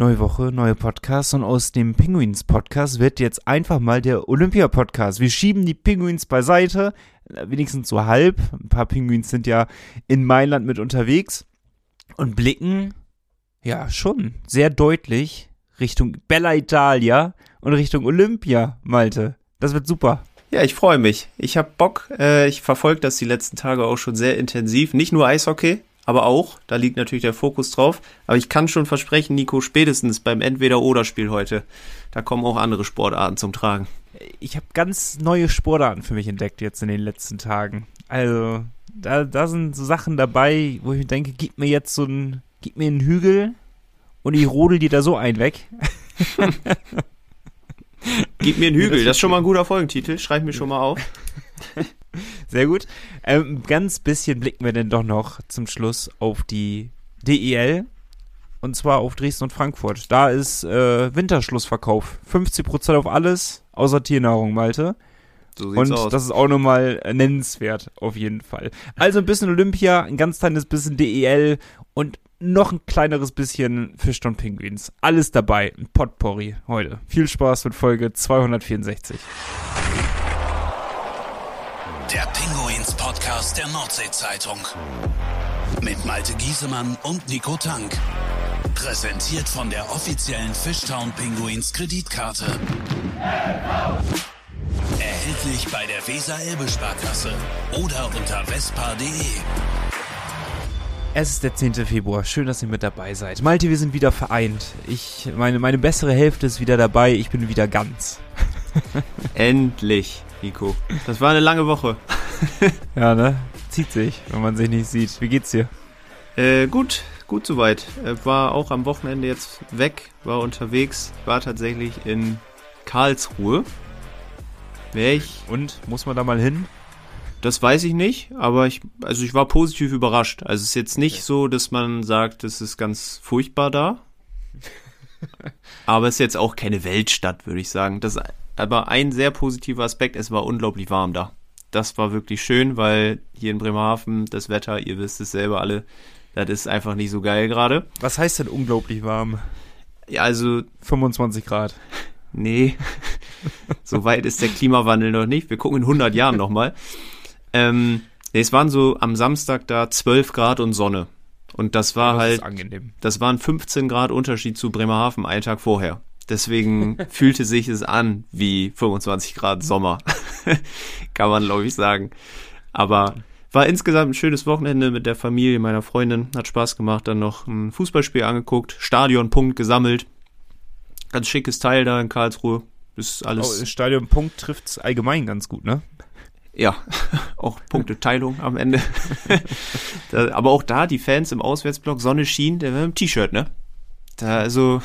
Neue Woche, neue Podcast und aus dem Pinguins-Podcast wird jetzt einfach mal der Olympia-Podcast. Wir schieben die Pinguins beiseite, wenigstens so halb. Ein paar Pinguins sind ja in Mailand mit unterwegs und blicken, ja schon, sehr deutlich Richtung Bella Italia und Richtung Olympia, Malte. Das wird super. Ja, ich freue mich. Ich habe Bock. Ich verfolge das die letzten Tage auch schon sehr intensiv. Nicht nur Eishockey, aber auch. Da liegt natürlich der Fokus drauf. Aber ich kann schon versprechen, Nico, spätestens beim Entweder-Oder-Spiel heute, da kommen auch andere Sportarten zum Tragen. Ich habe ganz neue Sportarten für mich entdeckt jetzt in den letzten Tagen. Also, da sind so Sachen dabei, wo ich mir denke, gib mir einen Hügel und ich rodel dir da so einen weg. Gib mir einen Hügel, das ist schon mal ein guter Folgentitel, schreib mir schon mal auf. Sehr gut. Ganz bisschen blicken wir denn doch noch zum Schluss auf die DEL und zwar auf Dresden und Frankfurt. Da ist Winterschlussverkauf. 50% auf alles, außer Tiernahrung, Malte. So sieht's aus. Und das ist auch nochmal nennenswert, auf jeden Fall. Also ein bisschen Olympia, ein ganz kleines bisschen DEL und noch ein kleineres bisschen Fisch und Pinguins. Alles dabei, ein Potpourri heute. Viel Spaß mit Folge 264. Der Pinguins-Podcast der Nordsee-Zeitung. Mit Malte Giesemann und Nico Tank. Präsentiert von der offiziellen Fishtown Pinguins Kreditkarte. Erhältlich bei der Weser-Elbe-Sparkasse oder unter vespa.de. Es ist der 10. Februar. Schön, dass ihr mit dabei seid. Malte, wir sind wieder vereint. Meine bessere Hälfte ist wieder dabei. Ich bin wieder ganz. Endlich, Nico. Das war eine lange Woche. Ja, ne? Zieht sich, wenn man sich nicht sieht. Wie geht's dir? Gut soweit. War auch am Wochenende jetzt weg, war unterwegs. War tatsächlich in Karlsruhe. Und, muss man da mal hin? Das weiß ich nicht, aber ich war positiv überrascht. Also es ist jetzt nicht so, dass man sagt, es ist ganz furchtbar da. Aber es ist jetzt auch keine Weltstadt, würde ich sagen. Das ist aber ein sehr positiver Aspekt, es war unglaublich warm da. Das war wirklich schön, weil hier in Bremerhaven das Wetter, ihr wisst es selber alle, das ist einfach nicht so geil gerade. Was heißt denn unglaublich warm? Ja, also 25 Grad. Nee, so weit ist der Klimawandel noch nicht. Wir gucken in 100 Jahren nochmal. Es waren so am Samstag da 12 Grad und Sonne. Und das war halt, angenehm. Das waren 15 Grad Unterschied zu Bremerhaven einen Tag vorher. Deswegen fühlte sich es an wie 25 Grad Sommer. Kann man, glaube ich, sagen. Aber war insgesamt ein schönes Wochenende mit der Familie meiner Freundin. Hat Spaß gemacht. Dann noch ein Fußballspiel angeguckt. Stadionpunkt gesammelt. Ganz schickes Teil da in Karlsruhe. Ist alles. Stadionpunkt trifft's allgemein ganz gut, ne? Ja, auch Punkteteilung am Ende. Aber auch da, die Fans im Auswärtsblock, Sonne schien, der war im T-Shirt, ne? Da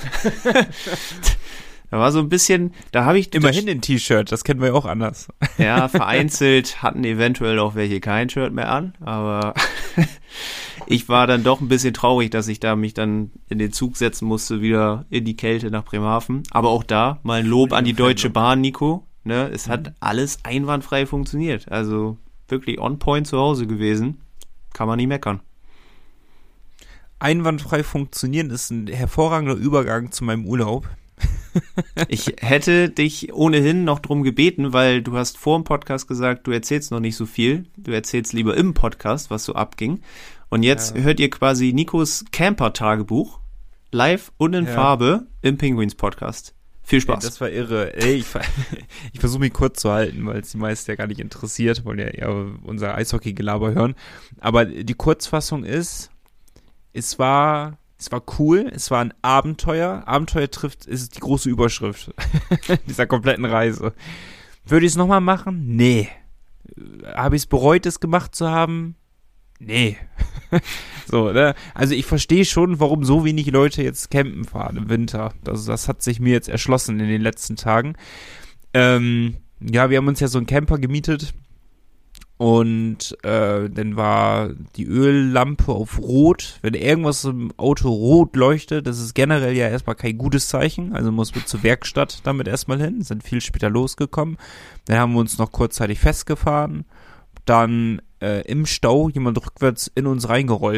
war so ein bisschen, da habe ich... Immerhin ein T-Shirt, das kennen wir ja auch anders. Ja, vereinzelt hatten eventuell auch welche kein Shirt mehr an, aber ich war dann doch ein bisschen traurig, dass ich da mich dann in den Zug setzen musste, wieder in die Kälte nach Bremerhaven. Aber auch da mal ein Lob an die Deutsche Bahn, Nico. Ne, es hat alles einwandfrei funktioniert. Also wirklich on point zu Hause gewesen. Kann man nicht meckern. Einwandfrei funktionieren ist ein hervorragender Übergang zu meinem Urlaub. Ich hätte dich ohnehin noch drum gebeten, weil du hast vor dem Podcast gesagt, du erzählst noch nicht so viel. Du erzählst lieber im Podcast, was so abging. Und jetzt hört ihr quasi Nikos Camper-Tagebuch live und in Farbe im Pinguins-Podcast. Viel Spaß. Das war irre. Ey, ich versuche mich kurz zu halten, weil es die meisten ja gar nicht interessiert, wollen ja eher unser Eishockey-Gelaber hören. Aber die Kurzfassung ist, es war cool, es war ein Abenteuer. Abenteuer ist die große Überschrift dieser kompletten Reise. Würde ich es nochmal machen? Nee. Habe ich es bereut, es gemacht zu haben? Nee. So, ne? Also ich verstehe schon, warum so wenig Leute jetzt campen fahren im Winter. Das hat sich mir jetzt erschlossen in den letzten Tagen. Wir haben uns ja so einen Camper gemietet und dann war die Öllampe auf Rot. Wenn irgendwas im Auto rot leuchtet, das ist generell ja erstmal kein gutes Zeichen. Also muss man zur Werkstatt damit erstmal hin. Sind viel später losgekommen. Dann haben wir uns noch kurzzeitig festgefahren. Dann im Stau jemand rückwärts in uns reingerollt.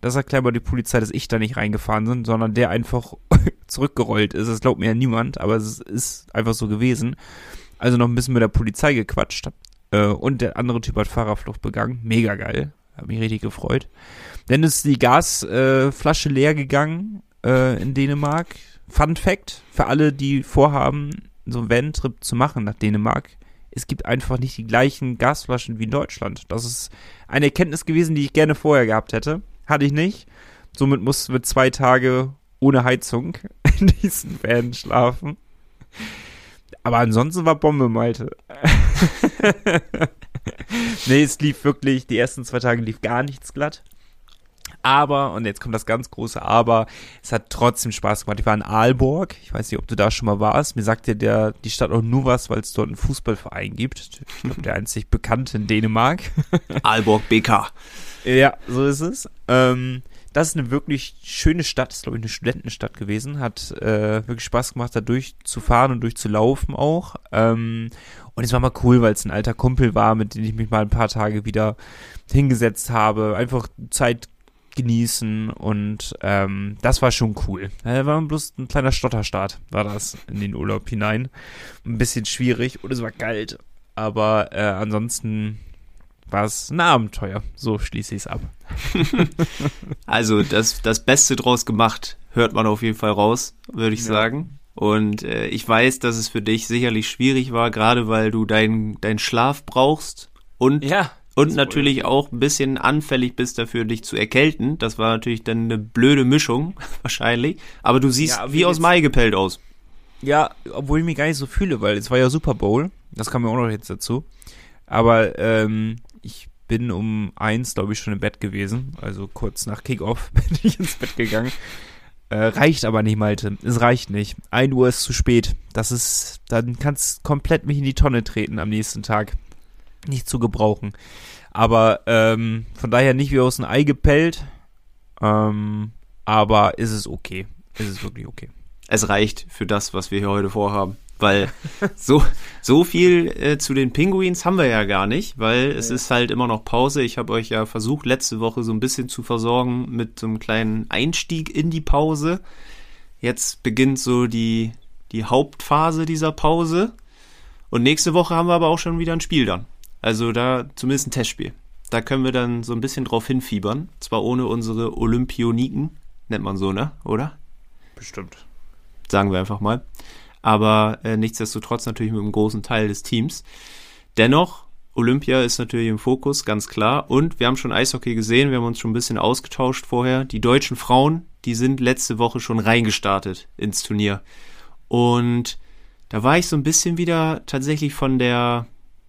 das erklärt mal die Polizei, dass ich da nicht reingefahren bin, sondern der einfach zurückgerollt ist. Das glaubt mir ja niemand, aber es ist einfach so gewesen. Also noch ein bisschen mit der Polizei gequatscht. Und der andere Typ hat Fahrerflucht begangen. Mega geil. Hat mich richtig gefreut. Dann ist die Gasflasche leer gegangen in Dänemark. Fun Fact für alle, die vorhaben, so einen Van-Trip zu machen nach Dänemark. Es gibt einfach nicht die gleichen Gasflaschen wie in Deutschland. Das ist eine Erkenntnis gewesen, die ich gerne vorher gehabt hätte. Hatte ich nicht. Somit mussten wir 2 Tage ohne Heizung in diesen Van schlafen. Aber ansonsten war Bombe, Malte. Nee, es lief wirklich, die ersten 2 Tage lief gar nichts glatt. Aber, und jetzt kommt das ganz große Aber, es hat trotzdem Spaß gemacht. Ich war in Aalborg, ich weiß nicht, ob du da schon mal warst. Mir sagt ja die Stadt auch nur was, weil es dort einen Fußballverein gibt. Ich glaube, der einzig bekannte in Dänemark. Aalborg BK. Ja, so ist es. Das ist eine wirklich schöne Stadt, ist glaube ich eine Studentenstadt gewesen. Hat wirklich Spaß gemacht, da durchzufahren und durchzulaufen auch. Und es war mal cool, weil es ein alter Kumpel war, mit dem ich mich mal ein paar Tage wieder hingesetzt habe. Einfach Zeit genießen und das war schon cool. War bloß ein kleiner Stotterstart, war das in den Urlaub hinein. Ein bisschen schwierig und es war kalt, aber ansonsten war es ein Abenteuer. So schließe ich es ab. Also das Beste draus gemacht, hört man auf jeden Fall raus, würde ich sagen. Und ich weiß, dass es für dich sicherlich schwierig war, gerade weil du deinen Schlaf brauchst und natürlich auch ein bisschen anfällig bist dafür, dich zu erkälten. Das war natürlich dann eine blöde Mischung, wahrscheinlich. Aber du siehst wie aus Mai gepellt aus. Ja, obwohl ich mich gar nicht so fühle, weil es war ja Super Bowl. Das kam mir auch noch jetzt dazu. Aber ich bin um 1, glaube ich, schon im Bett gewesen. Also kurz nach Kickoff bin ich ins Bett gegangen. Reicht aber nicht, Malte. Es reicht nicht. 1 Uhr ist zu spät. Dann kannst du komplett mich in die Tonne treten am nächsten Tag. Nicht zu gebrauchen. Aber von daher nicht wie aus dem Ei gepellt. Aber ist es okay. Ist es wirklich okay. Es reicht für das, was wir hier heute vorhaben. Weil so viel zu den Pinguins haben wir ja gar nicht, weil es ist halt immer noch Pause. Ich habe euch ja versucht, letzte Woche so ein bisschen zu versorgen mit so einem kleinen Einstieg in die Pause. Jetzt beginnt so die Hauptphase dieser Pause. Und nächste Woche haben wir aber auch schon wieder ein Spiel dann. Also da zumindest ein Testspiel. Da können wir dann so ein bisschen drauf hinfiebern. Zwar ohne unsere Olympioniken, nennt man so, ne? Oder? Bestimmt. Sagen wir einfach mal. Aber nichtsdestotrotz natürlich mit einem großen Teil des Teams. Dennoch, Olympia ist natürlich im Fokus, ganz klar. Und wir haben schon Eishockey gesehen, wir haben uns schon ein bisschen ausgetauscht vorher. Die deutschen Frauen, die sind letzte Woche schon reingestartet ins Turnier. Und da war ich so ein bisschen wieder tatsächlich von der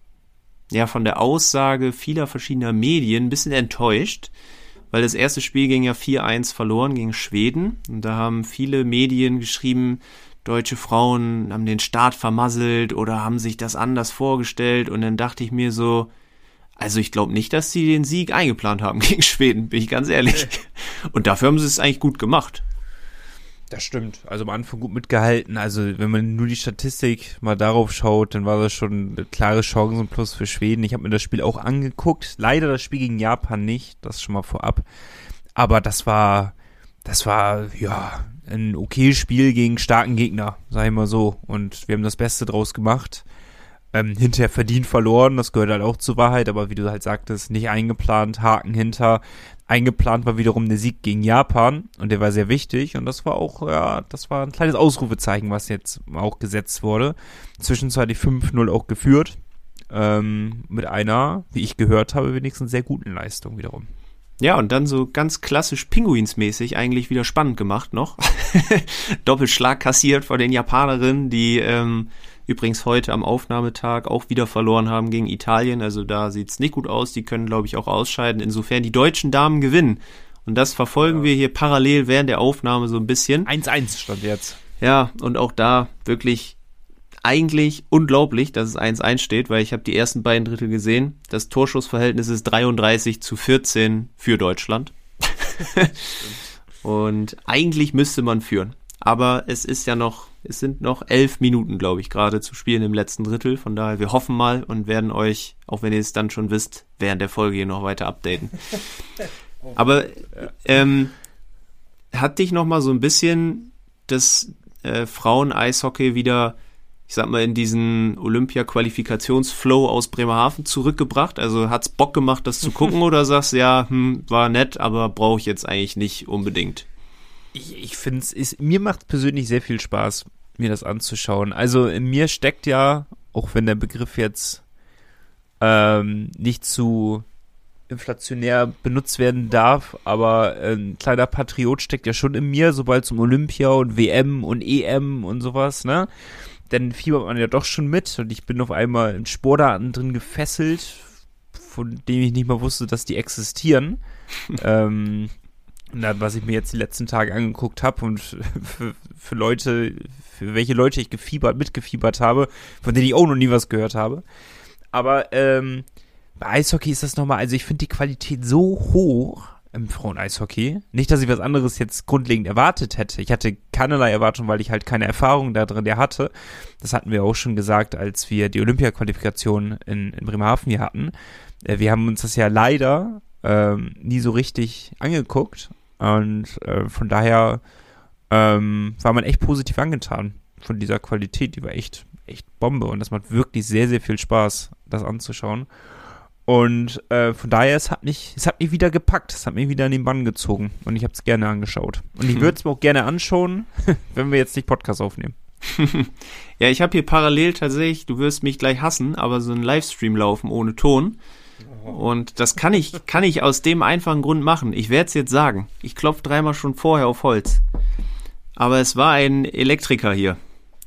Aussage vieler verschiedener Medien ein bisschen enttäuscht, weil das erste Spiel ging ja 4-1 verloren gegen Schweden. Und da haben viele Medien geschrieben, deutsche Frauen haben den Start vermasselt oder haben sich das anders vorgestellt. Und dann dachte ich mir so, also ich glaube nicht, dass sie den Sieg eingeplant haben gegen Schweden, bin ich ganz ehrlich. Und dafür haben sie es eigentlich gut gemacht. Das stimmt. Also am Anfang gut mitgehalten. Also wenn man nur die Statistik mal darauf schaut, dann war das schon eine klare Chancenplus für Schweden. Ich habe mir das Spiel auch angeguckt. Leider das Spiel gegen Japan nicht. Das schon mal vorab. Aber das war ja ein okayes Spiel gegen starken Gegner, sag ich mal so. Und wir haben das Beste draus gemacht. Hinterher verdient verloren, das gehört halt auch zur Wahrheit, aber wie du halt sagtest, nicht eingeplant, Haken hinter. Eingeplant war wiederum der Sieg gegen Japan und der war sehr wichtig und das war auch, das war ein kleines Ausrufezeichen, was jetzt auch gesetzt wurde. Zwischenzeitlich 5-0 auch geführt, mit einer, wie ich gehört habe, wenigstens sehr guten Leistung wiederum. Ja, und dann so ganz klassisch Pinguins-mäßig eigentlich wieder spannend gemacht noch. Doppelschlag kassiert von den Japanerinnen, die übrigens heute am Aufnahmetag auch wieder verloren haben gegen Italien. Also da sieht's nicht gut aus. Die können, glaube ich, auch ausscheiden. Insofern die deutschen Damen gewinnen. Und das verfolgen wir hier parallel während der Aufnahme so ein bisschen. 1-1 stand jetzt. Ja, und auch da wirklich eigentlich unglaublich, dass es 1-1 steht, weil ich habe die ersten beiden Drittel gesehen. Das Torschussverhältnis ist 33-14 für Deutschland. Und eigentlich müsste man führen. Aber es sind noch 11 Minuten, glaube ich, gerade zu spielen im letzten Drittel. Von daher, wir hoffen mal und werden euch, auch wenn ihr es dann schon wisst, während der Folge hier noch weiter updaten. Aber hat dich noch mal so ein bisschen das Frauen-Eishockey wieder, ich sag mal, in diesen Olympia-Qualifikationsflow aus Bremerhaven zurückgebracht? Also hat's Bock gemacht, das zu gucken, oder sagst du, ja, war nett, aber brauche ich jetzt eigentlich nicht unbedingt? Ich finde mir macht persönlich sehr viel Spaß, mir das anzuschauen. Also in mir steckt ja, auch wenn der Begriff jetzt nicht zu inflationär benutzt werden darf, aber ein kleiner Patriot steckt ja schon in mir, sobald es um Olympia und WM und EM und sowas, ne? Dann fiebert man ja doch schon mit und ich bin auf einmal in Sportarten drin gefesselt, von denen ich nicht mal wusste, dass die existieren. Was ich mir jetzt die letzten Tage angeguckt habe und für welche Leute ich mitgefiebert habe, von denen ich auch noch nie was gehört habe. Aber bei Eishockey ist das nochmal, also ich finde die Qualität so hoch im Frauen-Eishockey. Nicht, dass ich was anderes jetzt grundlegend erwartet hätte. Ich hatte keinerlei Erwartung, weil ich halt keine Erfahrung da drin hatte. Das hatten wir auch schon gesagt, als wir die Olympia-Qualifikation in Bremerhaven hier hatten. Wir haben uns das ja leider nie so richtig angeguckt. Und von daher war man echt positiv angetan von dieser Qualität. Die war echt Bombe. Und das macht wirklich sehr, sehr viel Spaß, das anzuschauen. Und von daher, es hat mich wieder gepackt, es hat mich wieder in den Bann gezogen und ich habe es gerne angeschaut. Und ich würde es mir auch gerne anschauen, wenn wir jetzt nicht Podcast aufnehmen. Ja, ich habe hier parallel tatsächlich, du wirst mich gleich hassen, aber so einen Livestream laufen ohne Ton. Und das kann ich aus dem einfachen Grund machen. Ich werde es jetzt sagen. Ich klopfe 3-mal schon vorher auf Holz. Aber es war ein Elektriker hier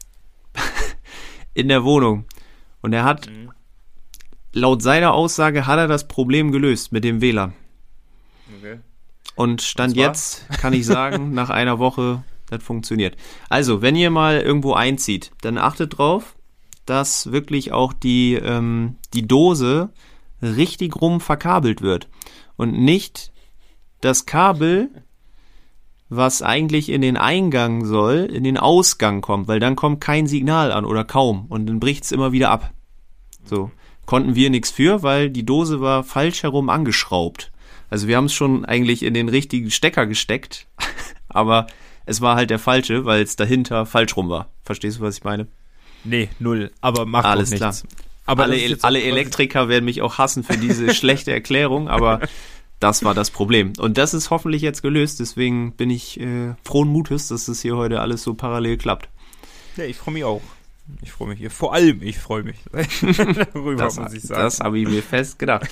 in der Wohnung. Und er hat... Laut seiner Aussage hat er das Problem gelöst mit dem WLAN. Okay. Und Stand jetzt kann ich sagen, nach einer Woche, das funktioniert. Also, wenn ihr mal irgendwo einzieht, dann achtet drauf, dass wirklich auch die Dose richtig rum verkabelt wird. Und nicht das Kabel, was eigentlich in den Eingang soll, in den Ausgang kommt, weil dann kommt kein Signal an oder kaum. Und dann bricht es immer wieder ab. So. Konnten wir nichts für, weil die Dose war falsch herum angeschraubt. Also wir haben es schon eigentlich in den richtigen Stecker gesteckt, aber es war halt der falsche, weil es dahinter falsch rum war. Verstehst du, was ich meine? Nee, null, aber macht alles doch nichts. Klar. Aber alle Elektriker werden mich auch hassen für diese schlechte Erklärung, aber das war das Problem. Und das ist hoffentlich jetzt gelöst, deswegen bin ich frohen Mutes, dass das hier heute alles so parallel klappt. Ja, ich freue mich auch. Ich freue mich hier. Vor allem, ich freue mich. Darüber muss ich sagen. Das habe ich mir fest gedacht.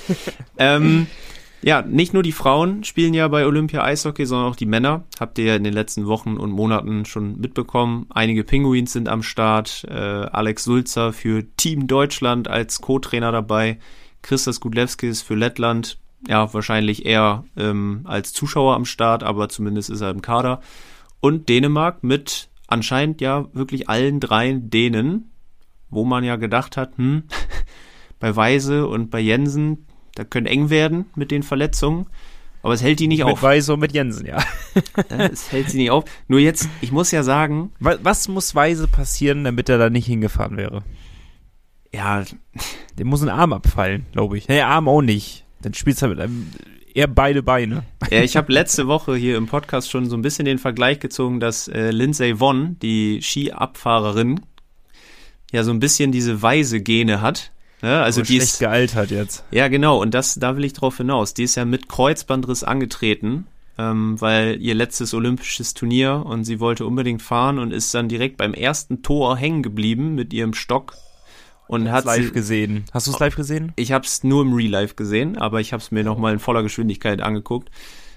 Ja, nicht nur die Frauen spielen ja bei Olympia Eishockey, sondern auch die Männer. Habt ihr ja in den letzten Wochen und Monaten schon mitbekommen. Einige Pinguins sind am Start. Alex Sulzer für Team Deutschland als Co-Trainer dabei. Christas Gudlewskis für Lettland. Ja, wahrscheinlich eher als Zuschauer am Start, aber zumindest ist er im Kader. Und Dänemark mit anscheinend ja wirklich allen 3 Dänen, wo man ja gedacht hat, bei Weise und bei Jensen, da könnte eng werden mit den Verletzungen, aber es hält die nicht auf. Mit Weise und mit Jensen, ja. Es hält sie nicht auf. Nur jetzt, ich muss ja sagen... Was muss Weise passieren, damit er da nicht hingefahren wäre? Ja. Dem muss ein Arm abfallen, glaube ich. Nee, Arm auch nicht. Dann spielst du mit einem... Eher beide Beine. Ja, ich habe letzte Woche hier im Podcast schon so ein bisschen den Vergleich gezogen, dass Lindsey Vonn, die Skiabfahrerin, ja so ein bisschen diese Weise-Gene hat. Ja, also die ist gealtert jetzt. Ja, genau. Und da will ich drauf hinaus. Die ist ja mit Kreuzbandriss angetreten, weil ihr letztes olympisches Turnier und sie wollte unbedingt fahren und ist dann direkt beim ersten Tor hängen geblieben mit ihrem Stock. Und hat live gesehen. Hast du es live gesehen? Ich habe es nur im Real Life gesehen, aber ich habe es mir nochmal in voller Geschwindigkeit angeguckt.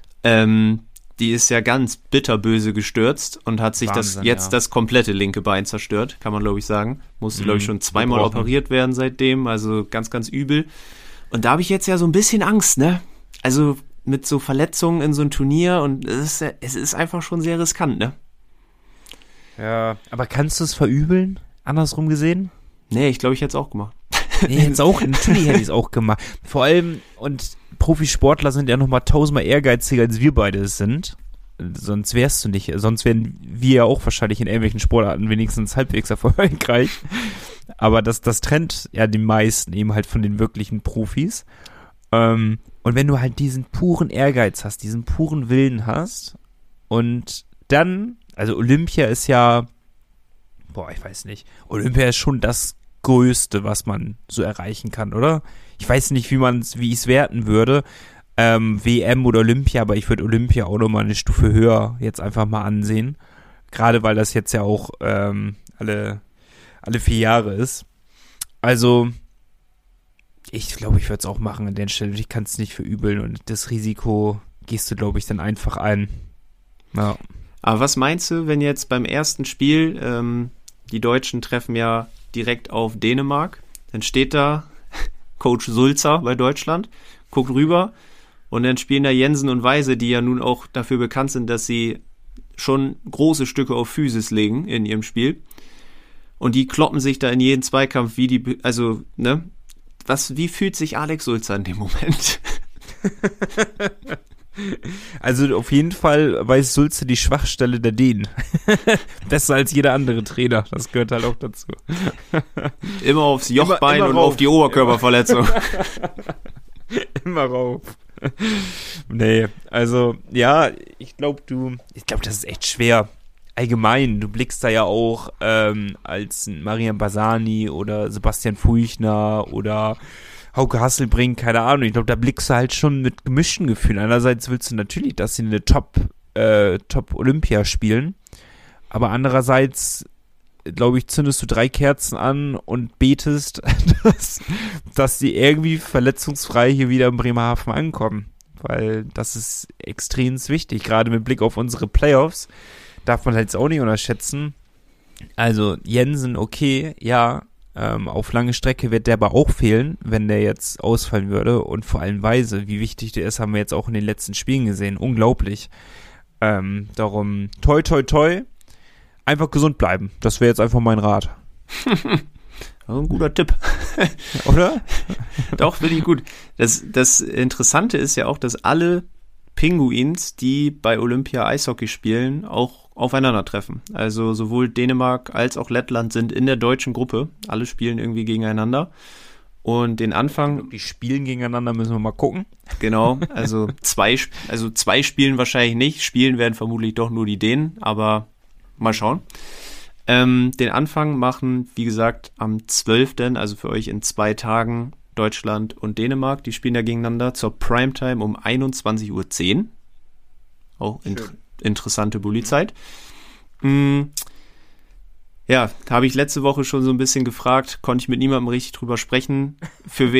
Die ist ja ganz bitterböse gestürzt und hat sich das komplette linke Bein zerstört, kann man glaube ich sagen. Musste glaube ich schon 2-mal operiert werden seitdem, also ganz, ganz übel. Und da habe ich jetzt ja so ein bisschen Angst, ne? Also mit so Verletzungen in so ein Turnier und es ist einfach schon sehr riskant, ne? Ja, aber kannst du es verübeln? Andersrum gesehen? Nee, ich glaube, ich hätte es auch gemacht. Nee, natürlich hätte ich es auch gemacht. Vor allem, und Profisportler sind ja nochmal 1000-mal ehrgeiziger, als wir beide es sind. Sonst wären wir ja auch wahrscheinlich in irgendwelchen Sportarten wenigstens halbwegs erfolgreich. Aber das trennt ja die meisten eben halt von den wirklichen Profis. Und wenn du halt diesen puren Ehrgeiz hast, diesen puren Willen hast und dann, also Olympia ist ja, ich weiß nicht, Olympia ist schon das Größte, was man so erreichen kann, oder? Ich weiß nicht, wie ich es werten würde, WM oder Olympia, aber ich würde Olympia auch nochmal eine Stufe höher jetzt einfach mal ansehen. Gerade weil das jetzt ja auch alle 4 Jahre ist. Also, ich glaube, ich würde es auch machen an der Stelle. Ich kann es nicht verübeln und das Risiko gehst du, glaube ich, dann einfach ein. Ja. Aber was meinst du, wenn jetzt beim ersten Spiel, die Deutschen treffen ja direkt auf Dänemark, dann steht da Coach Sulzer bei Deutschland, guckt rüber und dann spielen da Jensen und Weise, die ja nun auch dafür bekannt sind, dass sie schon große Stücke auf Physis legen in ihrem Spiel. Und die kloppen sich da in jeden Zweikampf, wie fühlt sich Alex Sulzer in dem Moment? Also auf jeden Fall weiß Sulzer die Schwachstelle der Dänen. Besser als jeder andere Trainer, das gehört halt auch dazu. Immer aufs Jochbein immer und auf die Oberkörperverletzung. Immer rauf. Nee, also ja, ich glaube, das ist echt schwer. Allgemein, du blickst da ja auch als Marian Barsani oder Sebastian Furchner oder Hauke Hasselbrink, keine Ahnung. Ich glaube, da blickst du halt schon mit gemischten Gefühlen. Einerseits willst du natürlich, dass sie eine Top-Olympia spielen, aber andererseits, glaube ich, zündest du 3 Kerzen an und betest, dass sie irgendwie verletzungsfrei hier wieder in Bremerhaven ankommen. Weil das ist extrem wichtig, gerade mit Blick auf unsere Playoffs. Darf man halt jetzt auch nicht unterschätzen. Also Jensen, okay, ja, auf lange Strecke wird der aber auch fehlen, wenn der jetzt ausfallen würde. Und vor allem Weise, wie wichtig der ist, haben wir jetzt auch in den letzten Spielen gesehen. Unglaublich. Darum, toi, toi, toi. Einfach gesund bleiben. Das wäre jetzt einfach mein Rat. Ein guter Tipp. Oder? Doch, finde ich gut. Das Interessante ist ja auch, dass alle Pinguins, die bei Olympia Eishockey spielen, auch aufeinandertreffen. Also sowohl Dänemark als auch Lettland sind in der deutschen Gruppe. Alle spielen irgendwie gegeneinander. Und den Anfang... Die spielen gegeneinander, müssen wir mal gucken. Genau, also zwei spielen wahrscheinlich nicht. Spielen werden vermutlich doch nur die Dänen, aber mal schauen. Den Anfang machen, wie gesagt, am 12., also für euch in 2 Tagen, Deutschland und Dänemark. Die spielen da gegeneinander zur Primetime um 21:10 Uhr. Auch interessante Bulli-Zeit. Ja, da habe ich letzte Woche schon so ein bisschen gefragt, konnte ich mit niemandem richtig drüber sprechen. Für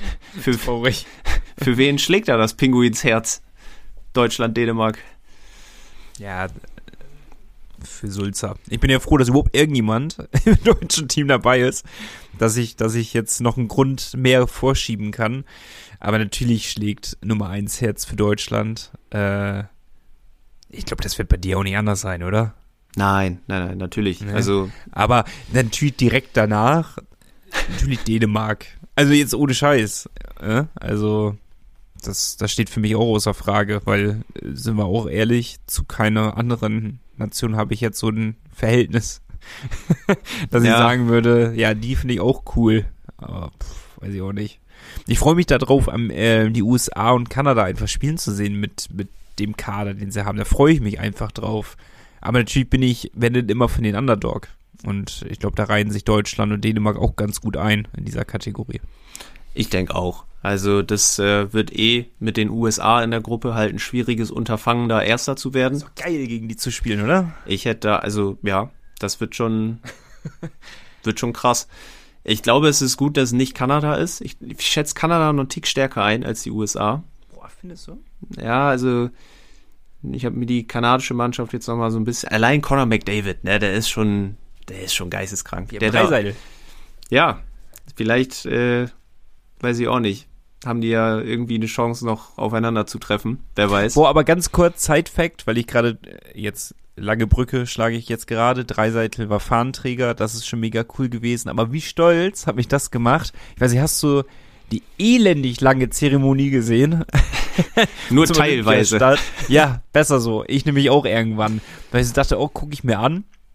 wen schlägt da das Pinguins Herz? Deutschland, Dänemark. Ja, für Sulzer. Ich bin ja froh, dass überhaupt irgendjemand im deutschen Team dabei ist, dass ich jetzt noch einen Grund mehr vorschieben kann. Aber natürlich schlägt Nummer 1 Herz für Deutschland. Ich glaube, das wird bei dir auch nicht anders sein, oder? Nein, natürlich. Nee. Also, aber natürlich direkt danach natürlich Dänemark. Also jetzt ohne Scheiß. Also das steht für mich auch außer Frage, weil, sind wir auch ehrlich, zu keiner anderen Nation habe ich jetzt so ein Verhältnis, dass ich sagen würde, ja, die finde ich auch cool. Aber weiß ich auch nicht. Ich freue mich darauf, die USA und Kanada einfach spielen zu sehen mit dem Kader, den sie haben. Da freue ich mich einfach drauf. Aber natürlich bin ich immer von den Underdog. Und ich glaube, da reihen sich Deutschland und Dänemark auch ganz gut ein in dieser Kategorie. Ich denke auch. Also das wird mit den USA in der Gruppe halt ein schwieriges Unterfangen, da Erster zu werden. Ist doch geil, gegen die zu spielen, oder? Ich hätte das wird schon krass. Ich glaube, es ist gut, dass es nicht Kanada ist. Ich schätze Kanada noch einen Tick stärker ein als die USA. Boah, findest du? Ja, also ich habe mir die kanadische Mannschaft jetzt nochmal so ein bisschen, allein Connor McDavid, ne, der ist schon geisteskrank. Der Dreiseidel. Ja, vielleicht, weiß ich auch nicht, haben die ja irgendwie eine Chance noch aufeinander zu treffen, wer weiß. Boah, aber ganz kurz, Side-Fact, weil ich gerade jetzt, lange Brücke schlage ich jetzt gerade, Dreiseitel war Fahnenträger, das ist schon mega cool gewesen, aber wie stolz hat mich das gemacht? Ich weiß nicht, hast du die elendig lange Zeremonie gesehen? Nur teilweise. Ja, besser so. Ich nämlich auch irgendwann, weil ich dachte, gucke ich mir an.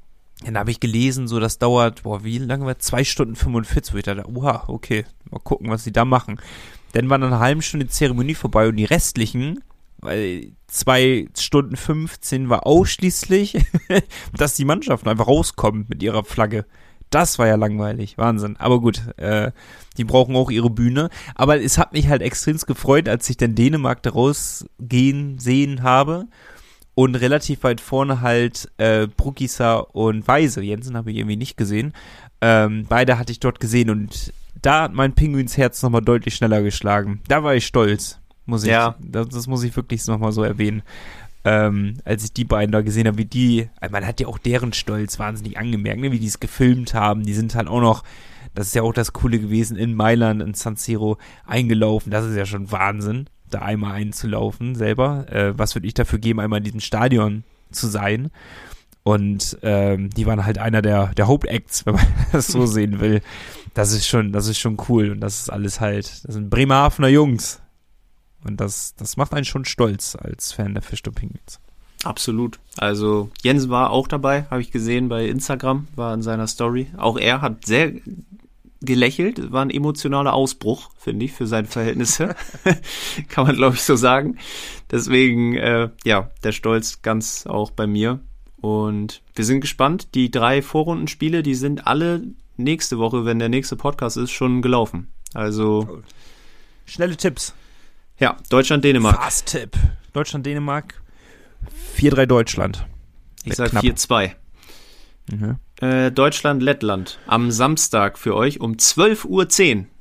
Dann habe ich gelesen, so das dauert, wie lange war 2 Stunden 45, wo ich dachte, oha, okay, mal gucken, was sie da machen. Dann war nach einer halben Stunde die Zeremonie vorbei und die restlichen, weil 2 Stunden 15 war ausschließlich, dass die Mannschaften einfach rauskommen mit ihrer Flagge. Das war ja langweilig, Wahnsinn. Aber gut, die brauchen auch ihre Bühne. Aber es hat mich halt extremst gefreut, als ich dann Dänemark da rausgehen sehen habe. Und relativ weit vorne halt Brugisa und Weise. Jensen habe ich irgendwie nicht gesehen. Beide hatte ich dort gesehen und da hat mein Pinguinsherz nochmal deutlich schneller geschlagen. Da war ich stolz, das muss ich wirklich nochmal so erwähnen. Als ich die beiden da gesehen habe, man hat ja auch deren Stolz wahnsinnig angemerkt, ne, wie die es gefilmt haben. Die sind halt auch noch, das ist ja auch das Coole gewesen, in Mailand, in San Siro eingelaufen. Das ist ja schon Wahnsinn, da einmal einzulaufen selber. Was würde ich dafür geben, einmal in diesem Stadion zu sein? Und die waren halt einer der Hauptacts, wenn man das so sehen will. Das ist schon cool. Und das ist alles halt, das sind Bremerhavener Jungs. Und das macht einen schon stolz als Fan der Fischtown Penguins. Absolut. Also Jens war auch dabei, habe ich gesehen bei Instagram, war in seiner Story. Auch er hat sehr gelächelt, war ein emotionaler Ausbruch, finde ich, für seine Verhältnisse. Kann man, glaube ich, so sagen. Deswegen, der Stolz ganz auch bei mir. Und wir sind gespannt. Die 3 Vorrundenspiele, die sind alle nächste Woche, wenn der nächste Podcast ist, schon gelaufen. Also schnelle Tipps. Ja, Deutschland-Dänemark. Fast-Tipp. Deutschland-Dänemark. 4-3 Deutschland. Ich sag 4-2. Mhm. Deutschland-Lettland. Am Samstag für euch um 12:10 Uhr.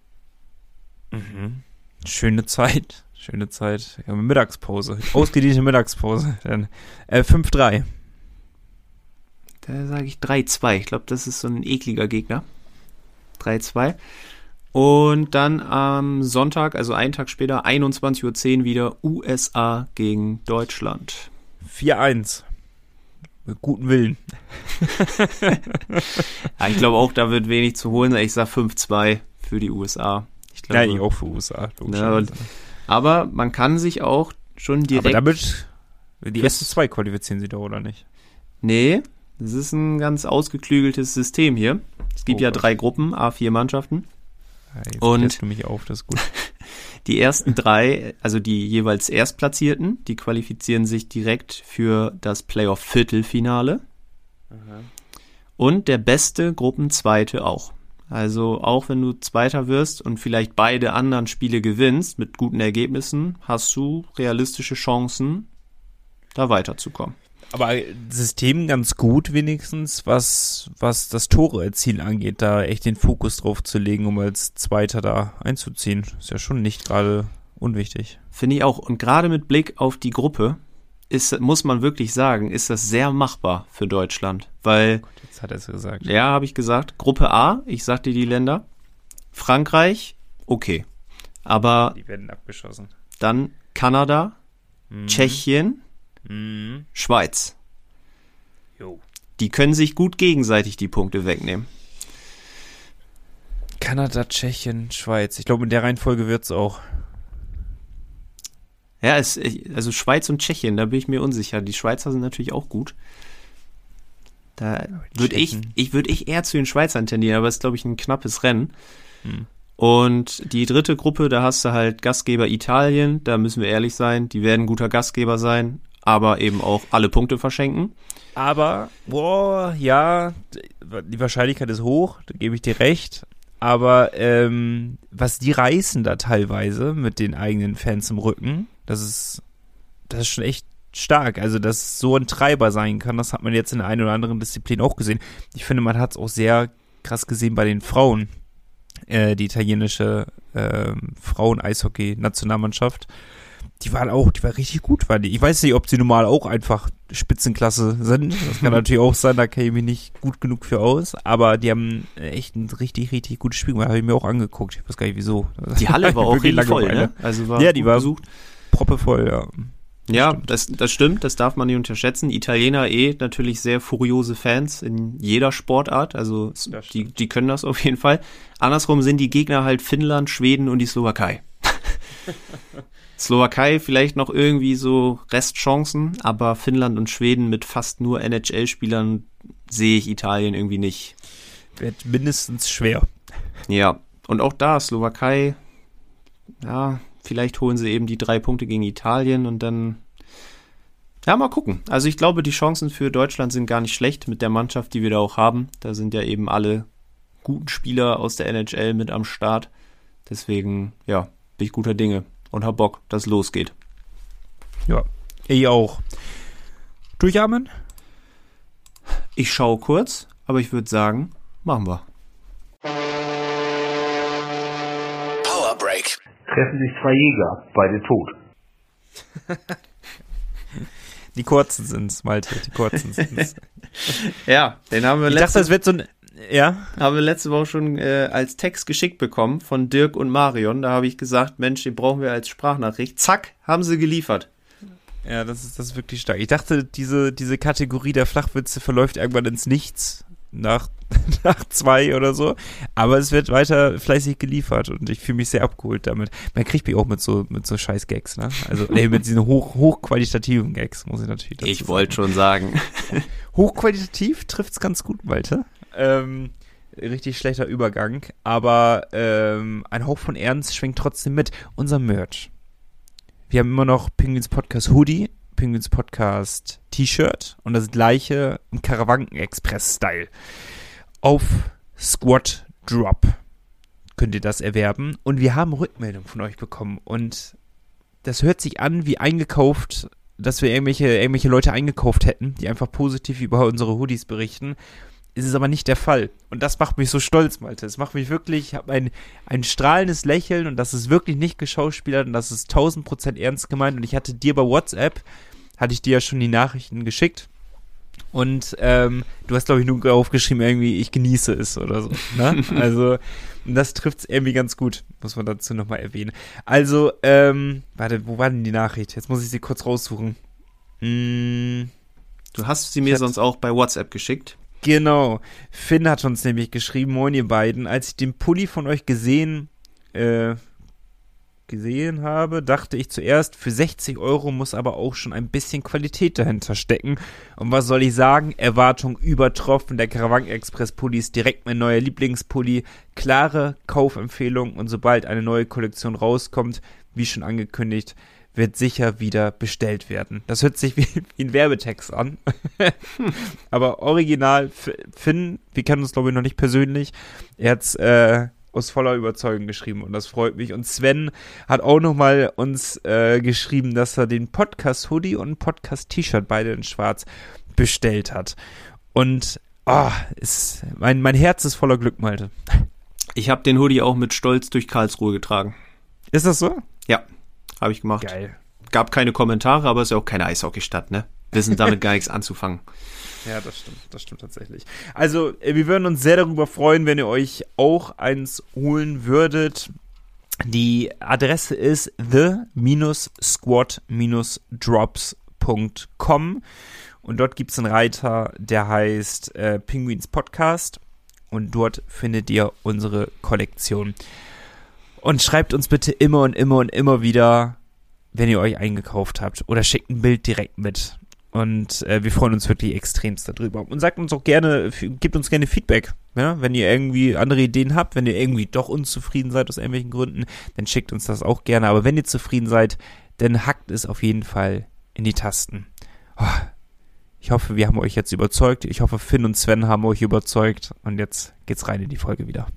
Mhm. Schöne Zeit. Ja, Mittagspause. Ausgedehnte Mittagspause. Dann 5-3. Da sage ich 3-2. Ich glaube, das ist so ein ekliger Gegner. 3-2. Und dann am Sonntag, also einen Tag später, 21:10 Uhr wieder USA gegen Deutschland. 4-1. Mit gutem Willen. Ja, ich glaube auch, da wird wenig zu holen. Ich sage 5-2 für die USA. Ich auch für USA. Aber man kann sich auch schon direkt... Aber damit die ersten 2 qualifizieren sie doch, oder nicht? Nee, das ist ein ganz ausgeklügeltes System hier. Es gibt 3 Gruppen, A4 Mannschaften. Jetzt klärst du mich auf, das ist gut. Die ersten 3, also die jeweils Erstplatzierten, die qualifizieren sich direkt für das Playoff-Viertelfinale. Und der beste Gruppenzweite auch. Also auch wenn du Zweiter wirst und vielleicht beide anderen Spiele gewinnst mit guten Ergebnissen, hast du realistische Chancen, da weiterzukommen. Aber System ganz gut wenigstens, was das Tore-Erzielen angeht, da echt den Fokus drauf zu legen, um als Zweiter da einzuziehen. Ist ja schon nicht gerade unwichtig. Finde ich auch. Und gerade mit Blick auf die Gruppe muss man wirklich sagen, ist das sehr machbar für Deutschland. Weil, jetzt hat er es gesagt. Ja, habe ich gesagt. Gruppe A, ich sag dir die Länder. Frankreich, okay. Aber die werden abgeschossen. Dann Kanada, Tschechien, Schweiz. Jo. Die können sich gut gegenseitig die Punkte wegnehmen. Kanada, Tschechien, Schweiz. Ich glaube, in der Reihenfolge wird es auch. Ja, also Schweiz und Tschechien, da bin ich mir unsicher. Die Schweizer sind natürlich auch gut. Da würde ich eher zu den Schweizern tendieren, aber es ist, glaube ich, ein knappes Rennen. Und die dritte Gruppe, da hast du halt Gastgeber Italien. Da müssen wir ehrlich sein, die werden ein guter Gastgeber sein, aber eben auch alle Punkte verschenken. Aber, ja, die Wahrscheinlichkeit ist hoch, da gebe ich dir recht. Aber was die reißen da teilweise mit den eigenen Fans im Rücken, das ist schon echt stark. Also, dass so ein Treiber sein kann, das hat man jetzt in der einen oder anderen Disziplin auch gesehen. Ich finde, man hat es auch sehr krass gesehen bei den Frauen. Die italienische Frauen-Eishockey-Nationalmannschaft, die war richtig gut. Ich weiß nicht, ob sie normal auch einfach Spitzenklasse sind. Das kann natürlich auch sein, da kenne ich mich nicht gut genug für aus. Aber die haben echt ein richtig, richtig gutes Spiel gemacht. Habe ich mir auch angeguckt. Ich weiß gar nicht, wieso. Die Halle war auch richtig voll, ne? Also die war besucht. Proppevoll, ja. Ja, das stimmt, das darf man nicht unterschätzen. Italiener natürlich sehr furiose Fans in jeder Sportart, also die können das auf jeden Fall. Andersrum sind die Gegner halt Finnland, Schweden und die Slowakei. Slowakei vielleicht noch irgendwie so Restchancen, aber Finnland und Schweden mit fast nur NHL-Spielern sehe ich Italien irgendwie nicht. Wird mindestens schwer. Ja, und auch da, Slowakei, ja, vielleicht holen sie eben die 3 Punkte gegen Italien und dann, ja, mal gucken. Also ich glaube, die Chancen für Deutschland sind gar nicht schlecht mit der Mannschaft, die wir da auch haben. Da sind ja eben alle guten Spieler aus der NHL mit am Start. Deswegen, ja, bin ich guter Dinge und hab Bock, dass es losgeht. Ja, ich auch. Durchatmen? Ich schaue kurz, aber ich würde sagen, machen wir. Power Break. Treffen sich 2 Jäger, beide tot. Die kurzen sind's, Malte, die kurzen sind's. Ja, den haben wir Ich dachte, das wird so ein... Ja? haben wir letzte Woche schon als Text geschickt bekommen von Dirk und Marion. Da habe ich gesagt, Mensch, den brauchen wir als Sprachnachricht. Zack, haben sie geliefert. Ja, das ist wirklich stark. Ich dachte, diese Kategorie der Flachwitze verläuft irgendwann ins Nichts nach 2 oder so. Aber es wird weiter fleißig geliefert und ich fühle mich sehr abgeholt damit. Man kriegt mich auch mit so scheiß Gags, ne? Also mit diesen hochqualitativen Gags, muss ich natürlich dazu sagen. Ich wollte schon sagen. Hochqualitativ trifft's ganz gut, Malte. Richtig schlechter Übergang, aber ein Hauch von Ernst schwingt trotzdem mit. Unser Merch. Wir haben immer noch Penguins Podcast Hoodie, Penguins Podcast T-Shirt und das gleiche im Karawanken-Express-Style. Auf Squad Drop könnt ihr das erwerben und wir haben Rückmeldung von euch bekommen und das hört sich an wie eingekauft, dass wir irgendwelche Leute eingekauft hätten, die einfach positiv über unsere Hoodies berichten. Ist es aber nicht der Fall. Und das macht mich so stolz, Malte. Es macht mich wirklich, ich habe ein strahlendes Lächeln und das ist wirklich nicht geschauspielert und das ist 1000% ernst gemeint. Und ich hatte dir bei WhatsApp, hatte ich dir ja schon die Nachrichten geschickt. Und du hast, glaube ich, nur aufgeschrieben, irgendwie, ich genieße es oder so. Ne? Also, das trifft es irgendwie ganz gut, muss man dazu nochmal erwähnen. Also, warte, wo war denn die Nachricht? Jetzt muss ich sie kurz raussuchen. Du hast sie mir sonst auch bei WhatsApp geschickt. Genau. Finn hat uns nämlich geschrieben, moin ihr beiden, als ich den Pulli von euch gesehen habe, dachte ich zuerst, für 60 € muss aber auch schon ein bisschen Qualität dahinter stecken. Und was soll ich sagen? Erwartung übertroffen. Der Karawanken Express Pulli ist direkt mein neuer Lieblingspulli. Klare Kaufempfehlung und sobald eine neue Kollektion rauskommt, wie schon angekündigt, wird sicher wieder bestellt werden. Das hört sich wie ein Werbetext an. Aber original, Finn, wir kennen uns glaube ich noch nicht persönlich, er hat es aus voller Überzeugung geschrieben und das freut mich. Und Sven hat auch nochmal uns geschrieben, dass er den Podcast-Hoodie und ein Podcast-T-Shirt, beide in schwarz, bestellt hat. Und mein Herz ist voller Glück, Malte. Ich habe den Hoodie auch mit Stolz durch Karlsruhe getragen. Ist das so? Ja, habe ich gemacht. Geil. Gab keine Kommentare, aber ist ja auch keine Eishockeystadt, ne? Wir sind damit gar nichts anzufangen. Ja, das stimmt tatsächlich. Also, wir würden uns sehr darüber freuen, wenn ihr euch auch eins holen würdet. Die Adresse ist the-squad-drops.com und dort gibt es einen Reiter, der heißt Penguins Podcast und dort findet ihr unsere Kollektion. Und schreibt uns bitte immer und immer und immer wieder, wenn ihr euch eingekauft habt oder schickt ein Bild direkt mit. Und wir freuen uns wirklich extremst darüber. Und sagt uns auch gerne, gebt uns gerne Feedback. Ja? Wenn ihr irgendwie andere Ideen habt, wenn ihr irgendwie doch unzufrieden seid aus irgendwelchen Gründen, dann schickt uns das auch gerne. Aber wenn ihr zufrieden seid, dann hackt es auf jeden Fall in die Tasten. Oh, ich hoffe, wir haben euch jetzt überzeugt. Ich hoffe, Finn und Sven haben euch überzeugt. Und jetzt geht's rein in die Folge wieder.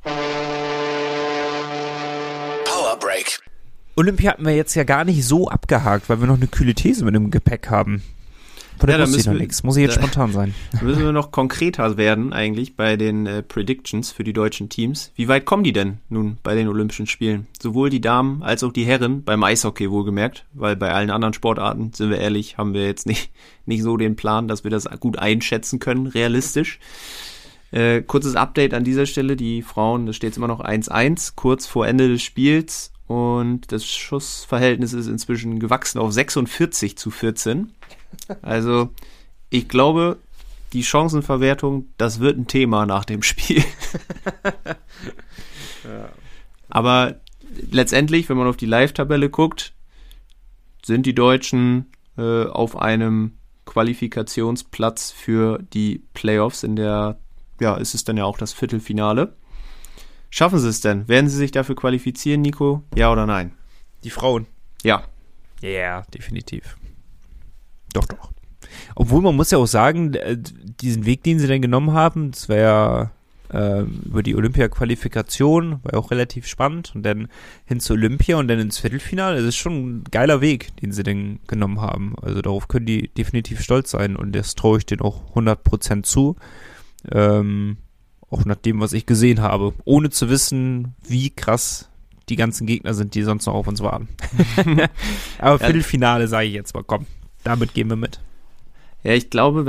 Power Break. Olympia hatten wir jetzt ja gar nicht so abgehakt, weil wir noch eine kühle These mit dem Gepäck haben. Von der wusste ich noch nichts. Muss ich jetzt spontan sein. Da müssen wir noch konkreter werden eigentlich bei den Predictions für die deutschen Teams. Wie weit kommen die denn nun bei den Olympischen Spielen? Sowohl die Damen als auch die Herren, beim Eishockey wohlgemerkt, weil bei allen anderen Sportarten, sind wir ehrlich, haben wir jetzt nicht so den Plan, dass wir das gut einschätzen können, realistisch. Kurzes Update an dieser Stelle, die Frauen, da steht es immer noch 1-1, kurz vor Ende des Spiels und das Schussverhältnis ist inzwischen gewachsen auf 46-14. Also ich glaube, die Chancenverwertung, das wird ein Thema nach dem Spiel. Ja. Aber letztendlich, wenn man auf die Live-Tabelle guckt, sind die Deutschen auf einem Qualifikationsplatz für die Playoffs. Ist es dann ja auch das Viertelfinale. Schaffen sie es denn? Werden sie sich dafür qualifizieren, Nico? Ja oder nein? Die Frauen. Ja. Ja, yeah, definitiv. Doch. Obwohl, man muss ja auch sagen, diesen Weg, den sie dann genommen haben, das war ja über die Olympia-Qualifikation, war ja auch relativ spannend und dann hin zur Olympia und dann ins Viertelfinale. Das ist schon ein geiler Weg, den sie dann genommen haben. Also darauf können die definitiv stolz sein und das traue ich denen auch 100% zu. Auch nach dem, was ich gesehen habe, ohne zu wissen, wie krass die ganzen Gegner sind, die sonst noch auf uns warten. Aber Viertelfinale sage ich jetzt mal, komm, damit gehen wir mit. Ja, ich glaube,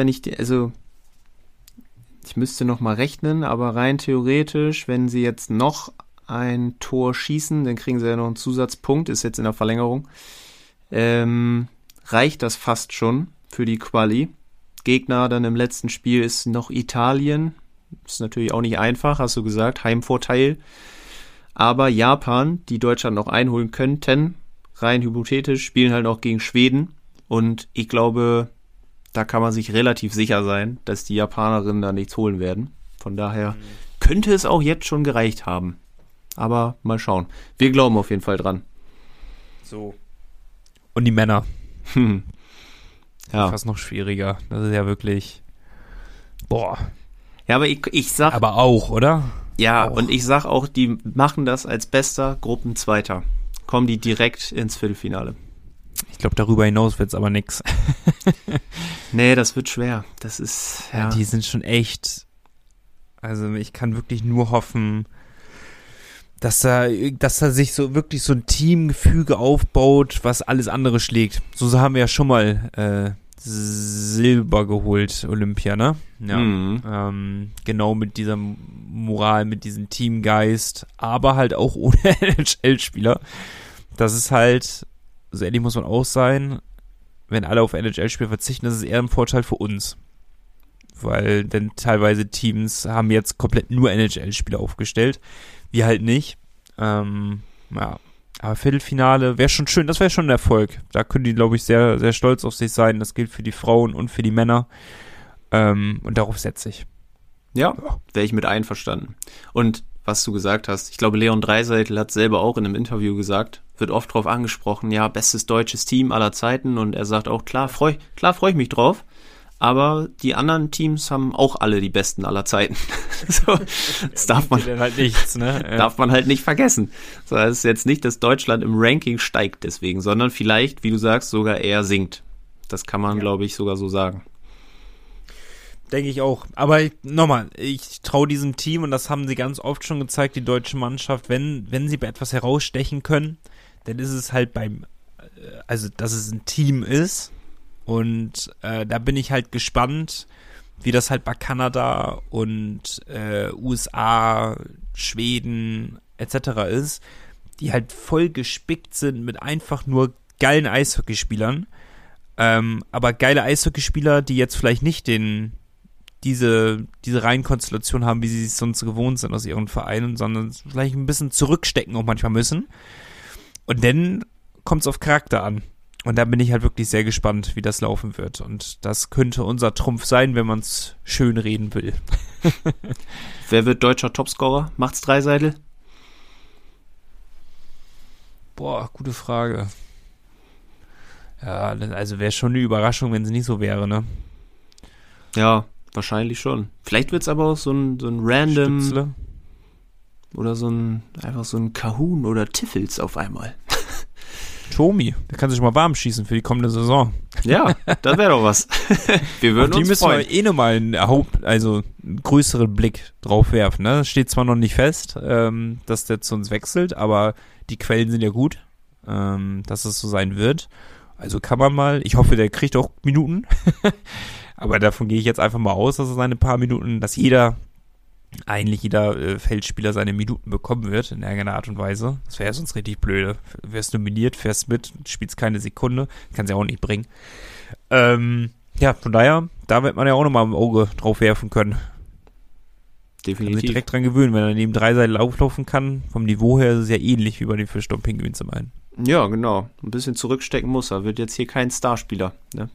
ich müsste noch mal rechnen, aber rein theoretisch, wenn sie jetzt noch ein Tor schießen, dann kriegen sie ja noch einen Zusatzpunkt, ist jetzt in der Verlängerung, reicht das fast schon für die Quali. Gegner dann im letzten Spiel ist noch Italien, ist natürlich auch nicht einfach, hast du gesagt, Heimvorteil, aber Japan, die Deutschland noch einholen könnten, rein hypothetisch, spielen halt auch gegen Schweden und ich glaube, da kann man sich relativ sicher sein, dass die Japanerinnen da nichts holen werden. Von daher könnte es auch jetzt schon gereicht haben. Aber mal schauen. Wir glauben auf jeden Fall dran. So. Und die Männer. Ja. Fast noch schwieriger. Das ist ja wirklich. Boah. Ja, aber ich sag. Aber auch, oder? Ja, auch. Und ich sag auch, die machen das als bester Gruppenzweiter. Kommen die direkt ins Viertelfinale. Ich glaube, darüber hinaus wird es aber nix. Nee, das wird schwer. Das ist, ja. Die sind schon echt, also ich kann wirklich nur hoffen, dass da sich so wirklich so ein Teamgefüge aufbaut, was alles andere schlägt. So haben wir ja schon mal Silber geholt, Olympia, ne? Ja. Genau mit dieser Moral, mit diesem Teamgeist, aber halt auch ohne NHL-Spieler. Das ist halt, so ehrlich muss man auch sein, wenn alle auf NHL-Spieler verzichten, das ist eher ein Vorteil für uns. Weil denn teilweise Teams haben jetzt komplett nur NHL-Spieler aufgestellt. Wir halt nicht. Ja. Aber Viertelfinale wäre schon schön, das wäre schon ein Erfolg. Da können die, glaube ich, sehr, sehr stolz auf sich sein. Das gilt für die Frauen und für die Männer. Und darauf setze ich. Ja, wäre ich mit einverstanden. Und was du gesagt hast, ich glaube, Leon Draisaitl hat selber auch in einem Interview gesagt, wird oft drauf angesprochen, ja, bestes deutsches Team aller Zeiten, und er sagt auch, klar freu ich mich drauf, aber die anderen Teams haben auch alle die besten aller Zeiten. So, das darf man halt nichts, ne? Darf man halt nicht vergessen. So, das ist jetzt nicht, dass Deutschland im Ranking steigt deswegen, sondern vielleicht, wie du sagst, sogar eher sinkt. Das kann man, glaube ich, sogar so sagen. Denke ich auch. Aber nochmal, ich traue diesem Team, und das haben sie ganz oft schon gezeigt, die deutsche Mannschaft, wenn sie bei etwas herausstechen können, dann ist es halt dass es ein Team ist. Und da bin ich halt gespannt, wie das halt bei Kanada und USA, Schweden etc. ist, die halt voll gespickt sind mit einfach nur geilen Eishockeyspielern. Aber geile Eishockeyspieler, die jetzt vielleicht nicht diese Reihenkonstellation haben, wie sie es sonst gewohnt sind aus ihren Vereinen, sondern vielleicht ein bisschen zurückstecken auch manchmal müssen. Und dann kommt es auf Charakter an. Und da bin ich halt wirklich sehr gespannt, wie das laufen wird. Und das könnte unser Trumpf sein, wenn man es schön reden will. Wer wird deutscher Topscorer? Macht's Draisaitl? Boah, gute Frage. Ja, also wäre schon eine Überraschung, wenn sie nicht so wäre, ne? Ja, wahrscheinlich schon. Vielleicht wird's aber auch so ein random Stützle. Oder einfach so ein Kahun oder Tiffels auf einmal. Tomi, der kann sich mal warm schießen für die kommende Saison. Ja, das wäre doch was. Wir würden die uns müssen freuen. wir nochmal einen größeren Blick drauf werfen. Ne? Das steht zwar noch nicht fest, dass der zu uns wechselt, aber die Quellen sind ja gut, dass es so sein wird. Also kann man mal, ich hoffe, der kriegt auch Minuten, aber davon gehe ich jetzt einfach mal aus, dass er seine paar Minuten, dass jeder Feldspieler seine Minuten bekommen wird, in irgendeiner Art und Weise. Das wäre sonst richtig blöde. Wärst nominiert, fährst mit, spielst keine Sekunde, kannst ja auch nicht bringen. Ja, von daher, da wird man ja auch nochmal ein Auge drauf werfen können. Definitiv. Kann sich direkt dran gewöhnen, wenn er neben Draisaitl auflaufen kann. Vom Niveau her ist es ja ähnlich wie bei den Fischtown Penguins im einen. Ja, genau. Ein bisschen zurückstecken muss er. Wird jetzt hier kein Starspieler. Ne?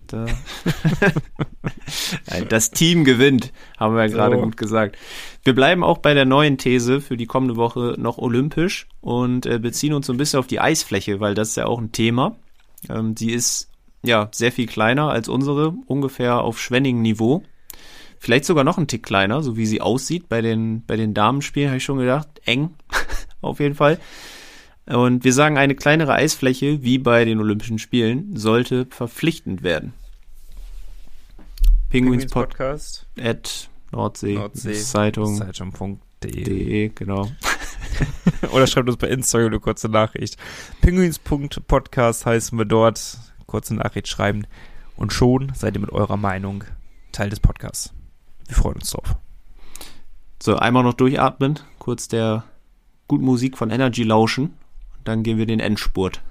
Das Team gewinnt, haben wir ja gerade gut gesagt. Wir bleiben auch bei der neuen These für die kommende Woche noch olympisch und beziehen uns so ein bisschen auf die Eisfläche, weil das ist ja auch ein Thema. Die ist ja sehr viel kleiner als unsere, ungefähr auf Schwenningen-Niveau. Vielleicht sogar noch ein Tick kleiner, so wie sie aussieht. Bei den Damenspielen habe ich schon gedacht, eng auf jeden Fall. Und wir sagen, eine kleinere Eisfläche, wie bei den Olympischen Spielen, sollte verpflichtend werden. Pinguins Podcast @Nordsee Zeitung.de, genau. Oder schreibt uns bei Instagram eine kurze Nachricht. Pinguins.podcast heißen wir dort. Kurze Nachricht schreiben. Und schon seid ihr mit eurer Meinung Teil des Podcasts. Wir freuen uns drauf. So, einmal noch durchatmen. Kurz der guten Musik von Energy lauschen. Dann gehen wir den Endspurt.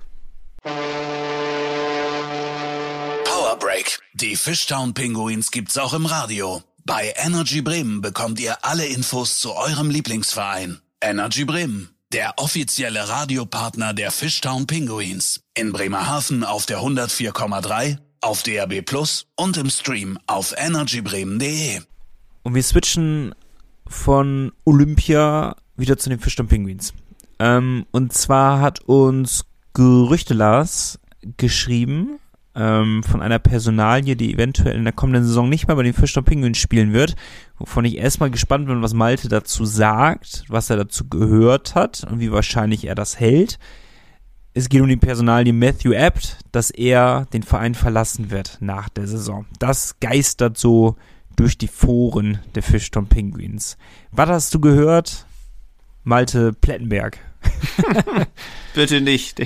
Power Break. Die Fishtown Pinguins gibt's auch im Radio. Bei Energy Bremen bekommt ihr alle Infos zu eurem Lieblingsverein. Energy Bremen, der offizielle Radiopartner der Fishtown Pinguins. In Bremerhaven auf der 104,3, auf DAB+ und im Stream auf energybremen.de. Und wir switchen von Olympia wieder zu den Fishtown Pinguins. Und zwar hat uns Gerüchte-Lars geschrieben von einer Personalie, die eventuell in der kommenden Saison nicht mehr bei den Fishtown Pinguins spielen wird, wovon ich erstmal gespannt bin, was Malte dazu sagt, was er dazu gehört hat und wie wahrscheinlich er das hält. Es geht um die Personalie Matthew Abt, dass er den Verein verlassen wird nach der Saison. Das geistert so durch die Foren der Fishtown Pinguins. Was hast du gehört, Malte Plettenberg? Bitte nicht.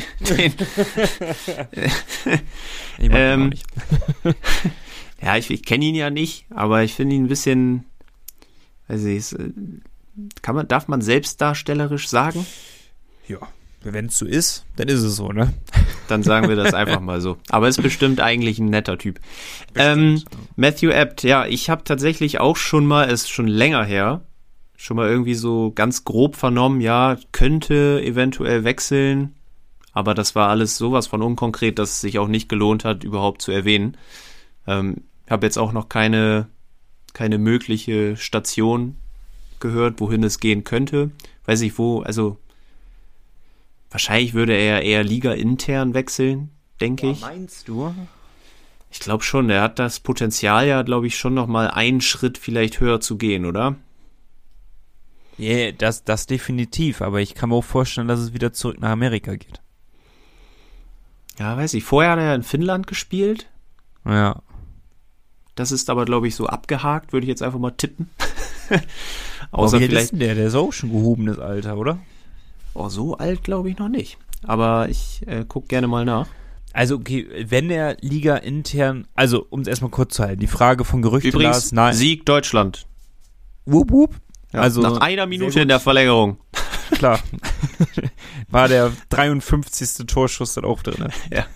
Ja, ich kenne ihn ja nicht, aber ich finde ihn ein bisschen, weiß ich, darf man selbstdarstellerisch sagen? Ja, wenn es so ist, dann ist es so, ne? Dann sagen wir das einfach mal so. Aber ist bestimmt eigentlich ein netter Typ. Matthew Abt, ja, ich habe tatsächlich auch schon mal, ist schon länger her, schon mal irgendwie so ganz grob vernommen, ja, könnte eventuell wechseln, aber das war alles sowas von unkonkret, dass es sich auch nicht gelohnt hat, überhaupt zu erwähnen. Habe jetzt auch noch keine mögliche Station gehört, wohin es gehen könnte. Weiß ich wo, also wahrscheinlich würde er eher Liga-intern wechseln, denke ich. Meinst du? Ich glaube schon, der hat das Potenzial ja, glaube ich, schon noch mal einen Schritt vielleicht höher zu gehen, oder? Ja, yeah, das definitiv, aber ich kann mir auch vorstellen, dass es wieder zurück nach Amerika geht. Ja, weiß ich. Vorher hat er ja in Finnland gespielt. Ja. Das ist aber, glaube ich, so abgehakt, würde ich jetzt einfach mal tippen. Außer wie vielleicht. Der ist auch schon gehobenes Alter, oder? Oh, so alt glaube ich noch nicht. Aber ich gucke gerne mal nach. Also, okay, wenn er Liga intern, also, um es erstmal kurz zu halten, die Frage von Gerüchten Übrigens, Sieg Deutschland. Wupp, wupp. Ja, also, nach einer Minute in der Verlängerung. Klar. War der 53. Torschuss dann auch drin. Ja.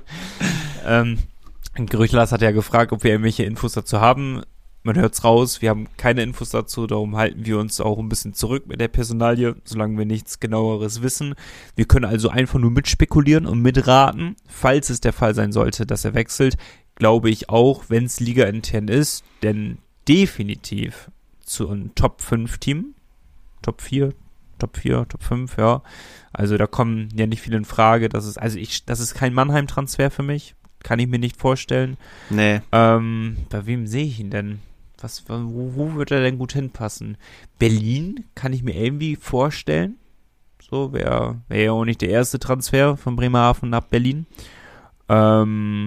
Gerüchte-Lars hat ja gefragt, ob wir irgendwelche Infos dazu haben. Man hört's raus, wir haben keine Infos dazu, darum halten wir uns auch ein bisschen zurück mit der Personalie, solange wir nichts Genaueres wissen. Wir können also einfach nur mitspekulieren und mitraten, falls es der Fall sein sollte, dass er wechselt, glaube ich auch, wenn es Liga-intern ist, denn definitiv zu einem Top-5-Team, Top 4, Top 5, ja. Also da kommen ja nicht viele in Frage, das ist kein Mannheim-Transfer für mich, kann ich mir nicht vorstellen. Nee. Bei wem sehe ich ihn denn? Wo wird er denn gut hinpassen? Berlin kann ich mir irgendwie vorstellen. So, wäre ja auch nicht der erste Transfer von Bremerhaven nach Berlin. Für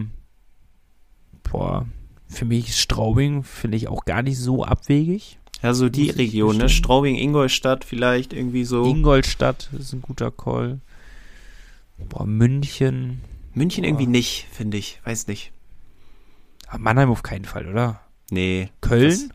mich ist Straubing, finde ich, auch gar nicht so abwegig. Ja, so die Region, ne? Straubing, Ingolstadt vielleicht irgendwie so. Ingolstadt ist ein guter Call. München. München irgendwie nicht, finde ich. Weiß nicht. Aber Mannheim auf keinen Fall, oder? Nee. Köln?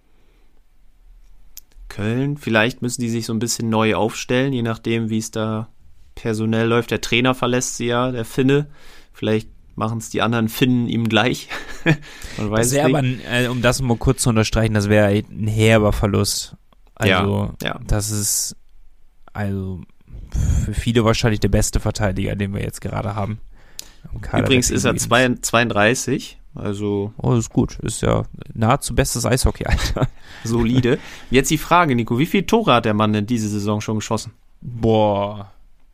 Köln, vielleicht müssen die sich so ein bisschen neu aufstellen, je nachdem, wie es da personell läuft. Der Trainer verlässt sie ja, der Finne. Vielleicht machen es die anderen Finnen ihm gleich. Man weiß das wäre aber, um das mal kurz zu unterstreichen, das wäre ein herber Verlust. Also, ja. das ist, also, für viele wahrscheinlich der beste Verteidiger, den wir jetzt gerade haben. Übrigens ist er 32, also... Oh, das ist gut. Ist ja nahezu bestes Eishockey-Alter. Solide. Jetzt die Frage, Nico, wie viele Tore hat der Mann denn diese Saison schon geschossen? Boah.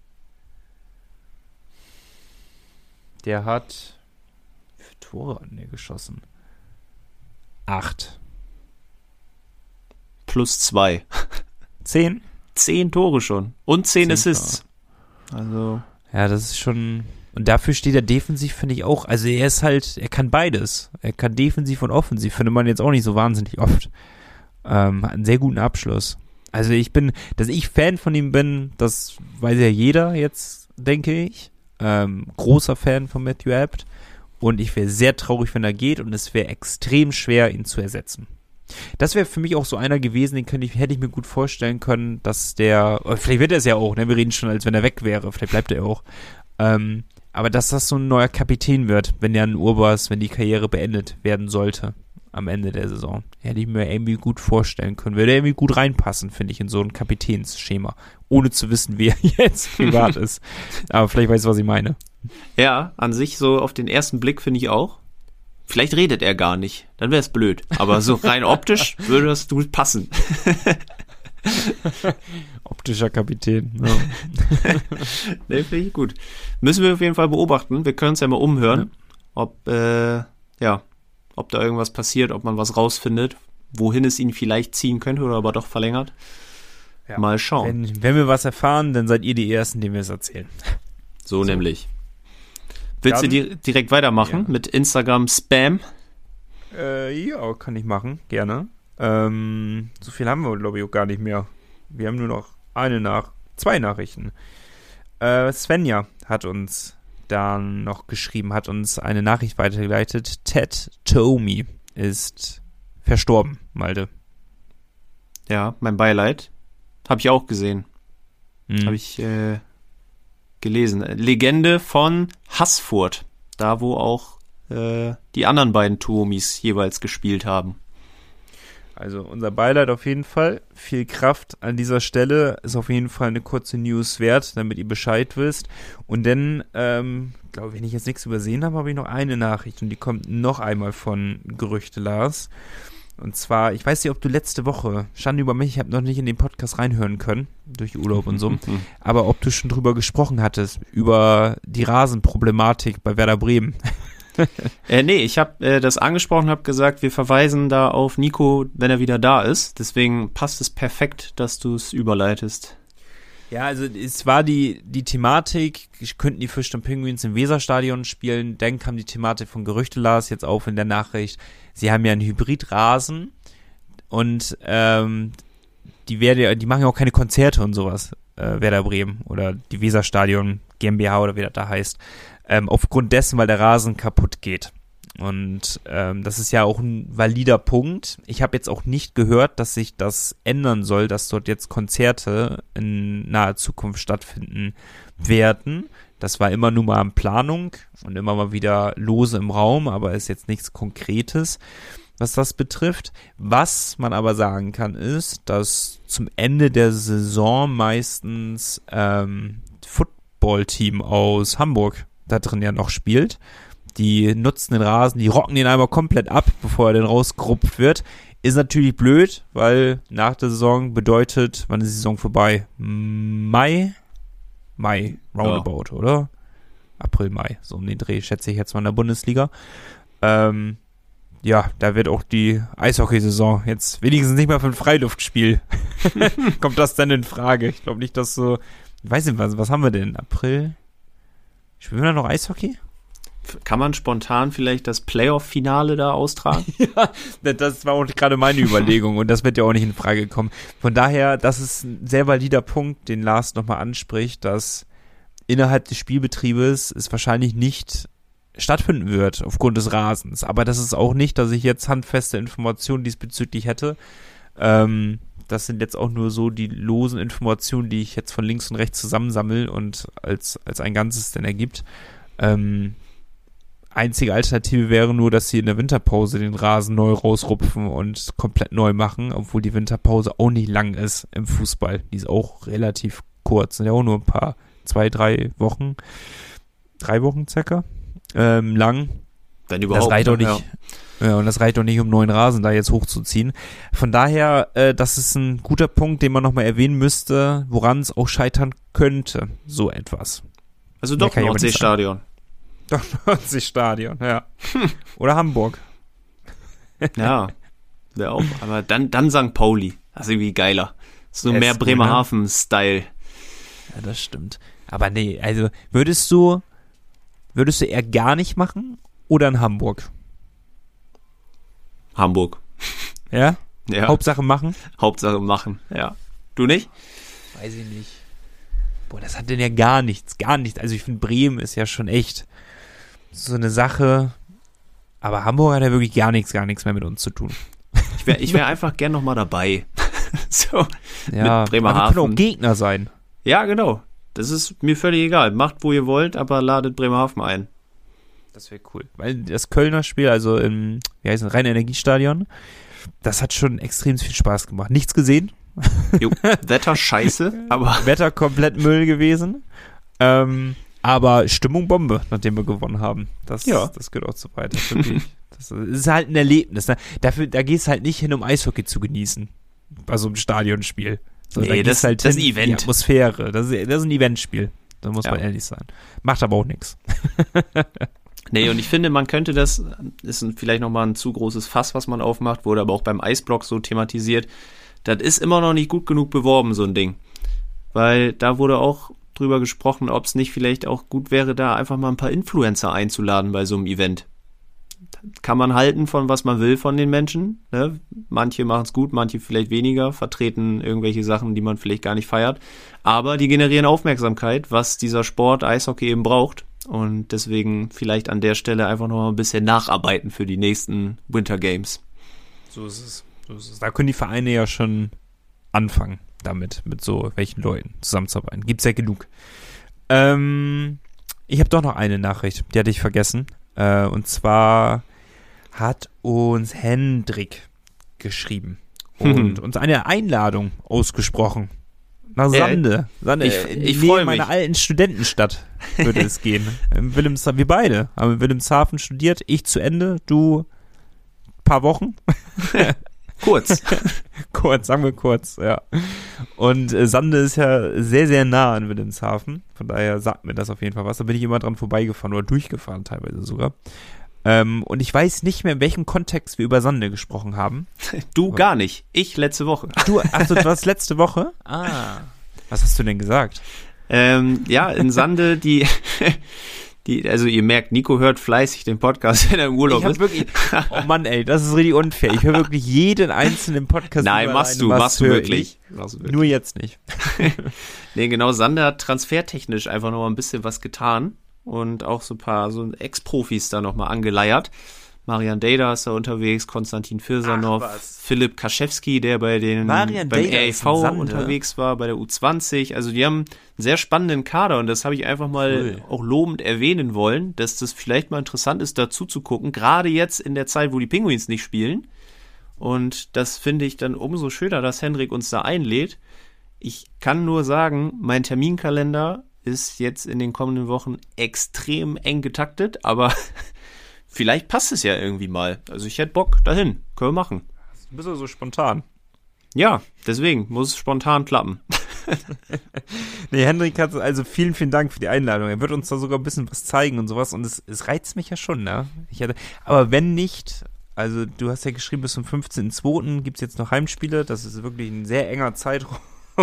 Der hat... Wie viele Tore hat der geschossen? 8. Plus 2. 10? 10 Tore schon. Und 10 10 Assists. Also... Ja, das ist schon... Und dafür steht er defensiv, finde ich auch. Also er kann beides. Er kann defensiv und offensiv. Findet man jetzt auch nicht so wahnsinnig oft. Hat einen sehr guten Abschluss. Also dass ich Fan von ihm bin, das weiß ja jeder jetzt, denke ich. Großer Fan von Matthew Abt. Und ich wäre sehr traurig, wenn er geht. Und es wäre extrem schwer, ihn zu ersetzen. Das wäre für mich auch so einer gewesen, hätte ich mir gut vorstellen können, dass vielleicht wird er es ja auch, ne? Wir reden schon, als wenn er weg wäre. Vielleicht bleibt er auch. Aber dass das so ein neuer Kapitän wird, wenn die Karriere beendet werden sollte am Ende der Saison, hätte ich mir irgendwie gut vorstellen können. Würde irgendwie gut reinpassen, finde ich, in so ein Kapitänsschema. Ohne zu wissen, wie er jetzt privat ist. Aber vielleicht weißt du, was ich meine. Ja, an sich so auf den ersten Blick finde ich auch. Vielleicht redet er gar nicht, dann wäre es blöd. Aber so rein optisch würde das gut passen. Optischer Kapitän. Ja. Ne, finde ich gut. Müssen wir auf jeden Fall beobachten. Wir können uns ja mal umhören, ob da irgendwas passiert, ob man was rausfindet, wohin es ihn vielleicht ziehen könnte oder aber doch verlängert. Ja. Mal schauen. Wenn wir was erfahren, dann seid ihr die Ersten, denen wir es erzählen. So nämlich. Willst du direkt weitermachen mit Instagram Spam? Ja, kann ich machen, gerne. So viel haben wir, glaube ich, auch gar nicht mehr. Wir haben nur noch zwei Nachrichten. Svenja hat uns dann noch geschrieben, hat uns eine Nachricht weitergeleitet. Ted Tomey ist verstorben, Malte. Ja, mein Beileid. Habe ich auch gesehen. Habe ich gelesen. Legende von Haßfurt. Da, wo auch die anderen beiden Tomis jeweils gespielt haben. Also unser Beileid auf jeden Fall. Viel Kraft an dieser Stelle. Ist auf jeden Fall eine kurze News wert, damit ihr Bescheid wisst. Und dann, glaube, wenn ich jetzt nichts übersehen habe, habe ich noch eine Nachricht. Und die kommt noch einmal von Gerüchte Lars. Und zwar, ich weiß nicht, ob du letzte Woche, Schande über mich, ich habe noch nicht in den Podcast reinhören können, durch Urlaub und so, aber ob du schon drüber gesprochen hattest, über die Rasenproblematik bei Werder Bremen. Nee, ich habe das angesprochen, habe gesagt, wir verweisen da auf Nico, wenn er wieder da ist. Deswegen passt es perfekt, dass du es überleitest. Ja, also es war die Thematik, könnten die Fischtown Penguins im Weserstadion spielen, dann kam die Thematik von Gerüchte Lars jetzt auf in der Nachricht. Sie haben ja einen Hybridrasen und die machen ja auch keine Konzerte und sowas, Werder Bremen oder die Weserstadion GmbH oder wie das da heißt. Aufgrund dessen, weil der Rasen kaputt geht. Und das ist ja auch ein valider Punkt. Ich habe jetzt auch nicht gehört, dass sich das ändern soll, dass dort jetzt Konzerte in naher Zukunft stattfinden werden. Das war immer nur mal in Planung und immer mal wieder lose im Raum, aber ist jetzt nichts Konkretes, was das betrifft. Was man aber sagen kann, ist, dass zum Ende der Saison meistens Footballteam aus Hamburg da drin ja noch spielt. Die nutzen den Rasen, die rocken den einmal komplett ab, bevor er dann rausgerupft wird. Ist natürlich blöd, weil nach der Saison bedeutet, wann ist die Saison vorbei? Mai, roundabout, ja. Oder? April, Mai, so um den Dreh, schätze ich jetzt mal in der Bundesliga. Ja, da wird auch die Eishockeysaison jetzt wenigstens nicht mal für ein Freiluftspiel. Kommt das denn in Frage? Ich glaube nicht, dass so, ich weiß nicht, was haben wir denn? April? Spielen wir da noch Eishockey? Kann man spontan vielleicht das Playoff-Finale da austragen? Ja, das war auch gerade meine Überlegung und das wird ja auch nicht in Frage kommen. Von daher, das ist ein sehr valider Punkt, den Lars nochmal anspricht, dass innerhalb des Spielbetriebes es wahrscheinlich nicht stattfinden wird aufgrund des Rasens. Aber das ist auch nicht, dass ich jetzt handfeste Informationen diesbezüglich hätte. Das sind jetzt auch nur so die losen Informationen, die ich jetzt von links und rechts zusammensammle und als ein Ganzes dann ergibt. Einzige Alternative wäre nur, dass sie in der Winterpause den Rasen neu rausrupfen und komplett neu machen, obwohl die Winterpause auch nicht lang ist im Fußball. Die ist auch relativ kurz, sind ja auch nur ein paar, 3 Wochen circa, lang. Wenn überhaupt. Das reicht doch nicht. Ja, und das reicht doch nicht, um neuen Rasen da jetzt hochzuziehen. Von daher, das ist ein guter Punkt, den man nochmal erwähnen müsste, woran es auch scheitern könnte, so etwas. Also doch Nordseestadion. Doch Nordseestadion, ja. Oder Hamburg. Ja, wäre auch. Aber dann St. Pauli. Das ist irgendwie geiler. So mehr cool, Bremerhaven-Style. Ja, das stimmt. Aber nee, also würdest du eher gar nicht machen oder in Hamburg? Hamburg. Ja? Ja. Hauptsache machen? Hauptsache machen, ja. Du nicht? Weiß ich nicht. Boah, das hat denn ja gar nichts. Also ich finde, Bremen ist ja schon echt so eine Sache, aber Hamburg hat ja wirklich gar nichts mehr mit uns zu tun. Ich wär einfach gern nochmal dabei. So, Ja, mit Bremerhaven. aber wir können auch Gegner sein. Ja, genau. Das ist mir völlig egal. Macht, wo ihr wollt, aber ladet Bremerhaven ein. Das wäre cool. Weil das Kölner Spiel, also im Rhein-Energiestadion, das hat schon extrem viel Spaß gemacht. Nichts gesehen. Jo, Wetter scheiße, aber Wetter komplett Müll gewesen. Aber Stimmung Bombe, nachdem wir gewonnen haben. Das gehört auch so weit. Das ist halt ein Erlebnis. Ne? Da gehst halt nicht hin, um Eishockey zu genießen. Bei so einem Stadionspiel. So, nee, das ist ein Event. Die Atmosphäre. Das ist ein Eventspiel. Da muss man ehrlich sein. Macht aber auch nichts. Nee, und ich finde, man könnte das, ist vielleicht nochmal ein zu großes Fass, was man aufmacht, wurde aber auch beim Eisblock so thematisiert. Das ist immer noch nicht gut genug beworben, so ein Ding. Weil da wurde auch drüber gesprochen, ob es nicht vielleicht auch gut wäre, da einfach mal ein paar Influencer einzuladen bei so einem Event. Kann man halten von was man will von den Menschen. Ne? Manche machen es gut, manche vielleicht weniger, vertreten irgendwelche Sachen, die man vielleicht gar nicht feiert. Aber die generieren Aufmerksamkeit, was dieser Sport Eishockey eben braucht. Und deswegen vielleicht an der Stelle einfach noch mal ein bisschen nacharbeiten für die nächsten Winter Games. So ist es. Da können die Vereine ja schon anfangen damit, mit so welchen Leuten zusammenzuarbeiten. Gibt's ja genug. Ich habe doch noch eine Nachricht, die hatte ich vergessen. Und zwar hat uns Hendrik geschrieben und uns eine Einladung ausgesprochen. Nach Sande. Ich freue mich. In meiner alten Studentenstadt würde es gehen. Wir beide haben in Wilhelmshaven studiert. Ich zu Ende, du paar Wochen. Kurz, sagen wir kurz, ja. Und Sande ist ja sehr, sehr nah an Wilhelmshaven. Von daher sagt mir das auf jeden Fall was. Da bin ich immer dran vorbeigefahren oder durchgefahren teilweise sogar. Und ich weiß nicht mehr, in welchem Kontext wir über Sande gesprochen haben. Du gar nicht. Ich letzte Woche. Du warst letzte Woche? Ah. Was hast du denn gesagt? Ja, in Sande, also ihr merkt, Nico hört fleißig den Podcast, wenn er im Urlaub ist. Wirklich, oh Mann, ey, das ist richtig unfair. Ich höre wirklich jeden einzelnen Podcast. Nein, machst du wirklich. Nur jetzt nicht. Nee, genau, Sande hat transfertechnisch einfach noch mal ein bisschen was getan und auch so ein paar so Ex-Profis da noch mal angeleiert. Marian Dejda ist da unterwegs, Konstantin Firsanov, Philipp Kaschewski, der beim REV unterwegs war, bei der U20. Also die haben einen sehr spannenden Kader und das habe ich einfach mal auch lobend erwähnen wollen, dass das vielleicht mal interessant ist, dazu zu gucken, gerade jetzt in der Zeit, wo die Penguins nicht spielen. Und das finde ich dann umso schöner, dass Hendrik uns da einlädt. Ich kann nur sagen, mein Terminkalender ist jetzt in den kommenden Wochen extrem eng getaktet, aber vielleicht passt es ja irgendwie mal. Also ich hätte Bock dahin. Können wir machen. Du bist ja so spontan. Ja, deswegen muss es spontan klappen. Nee, Hendrik hat, also vielen, vielen Dank für die Einladung. Er wird uns da sogar ein bisschen was zeigen und sowas und es reizt mich ja schon, ne? Aber wenn nicht, also du hast ja geschrieben, bis zum 15.02. gibt es jetzt noch Heimspiele. Das ist wirklich ein sehr enger Zeitraum.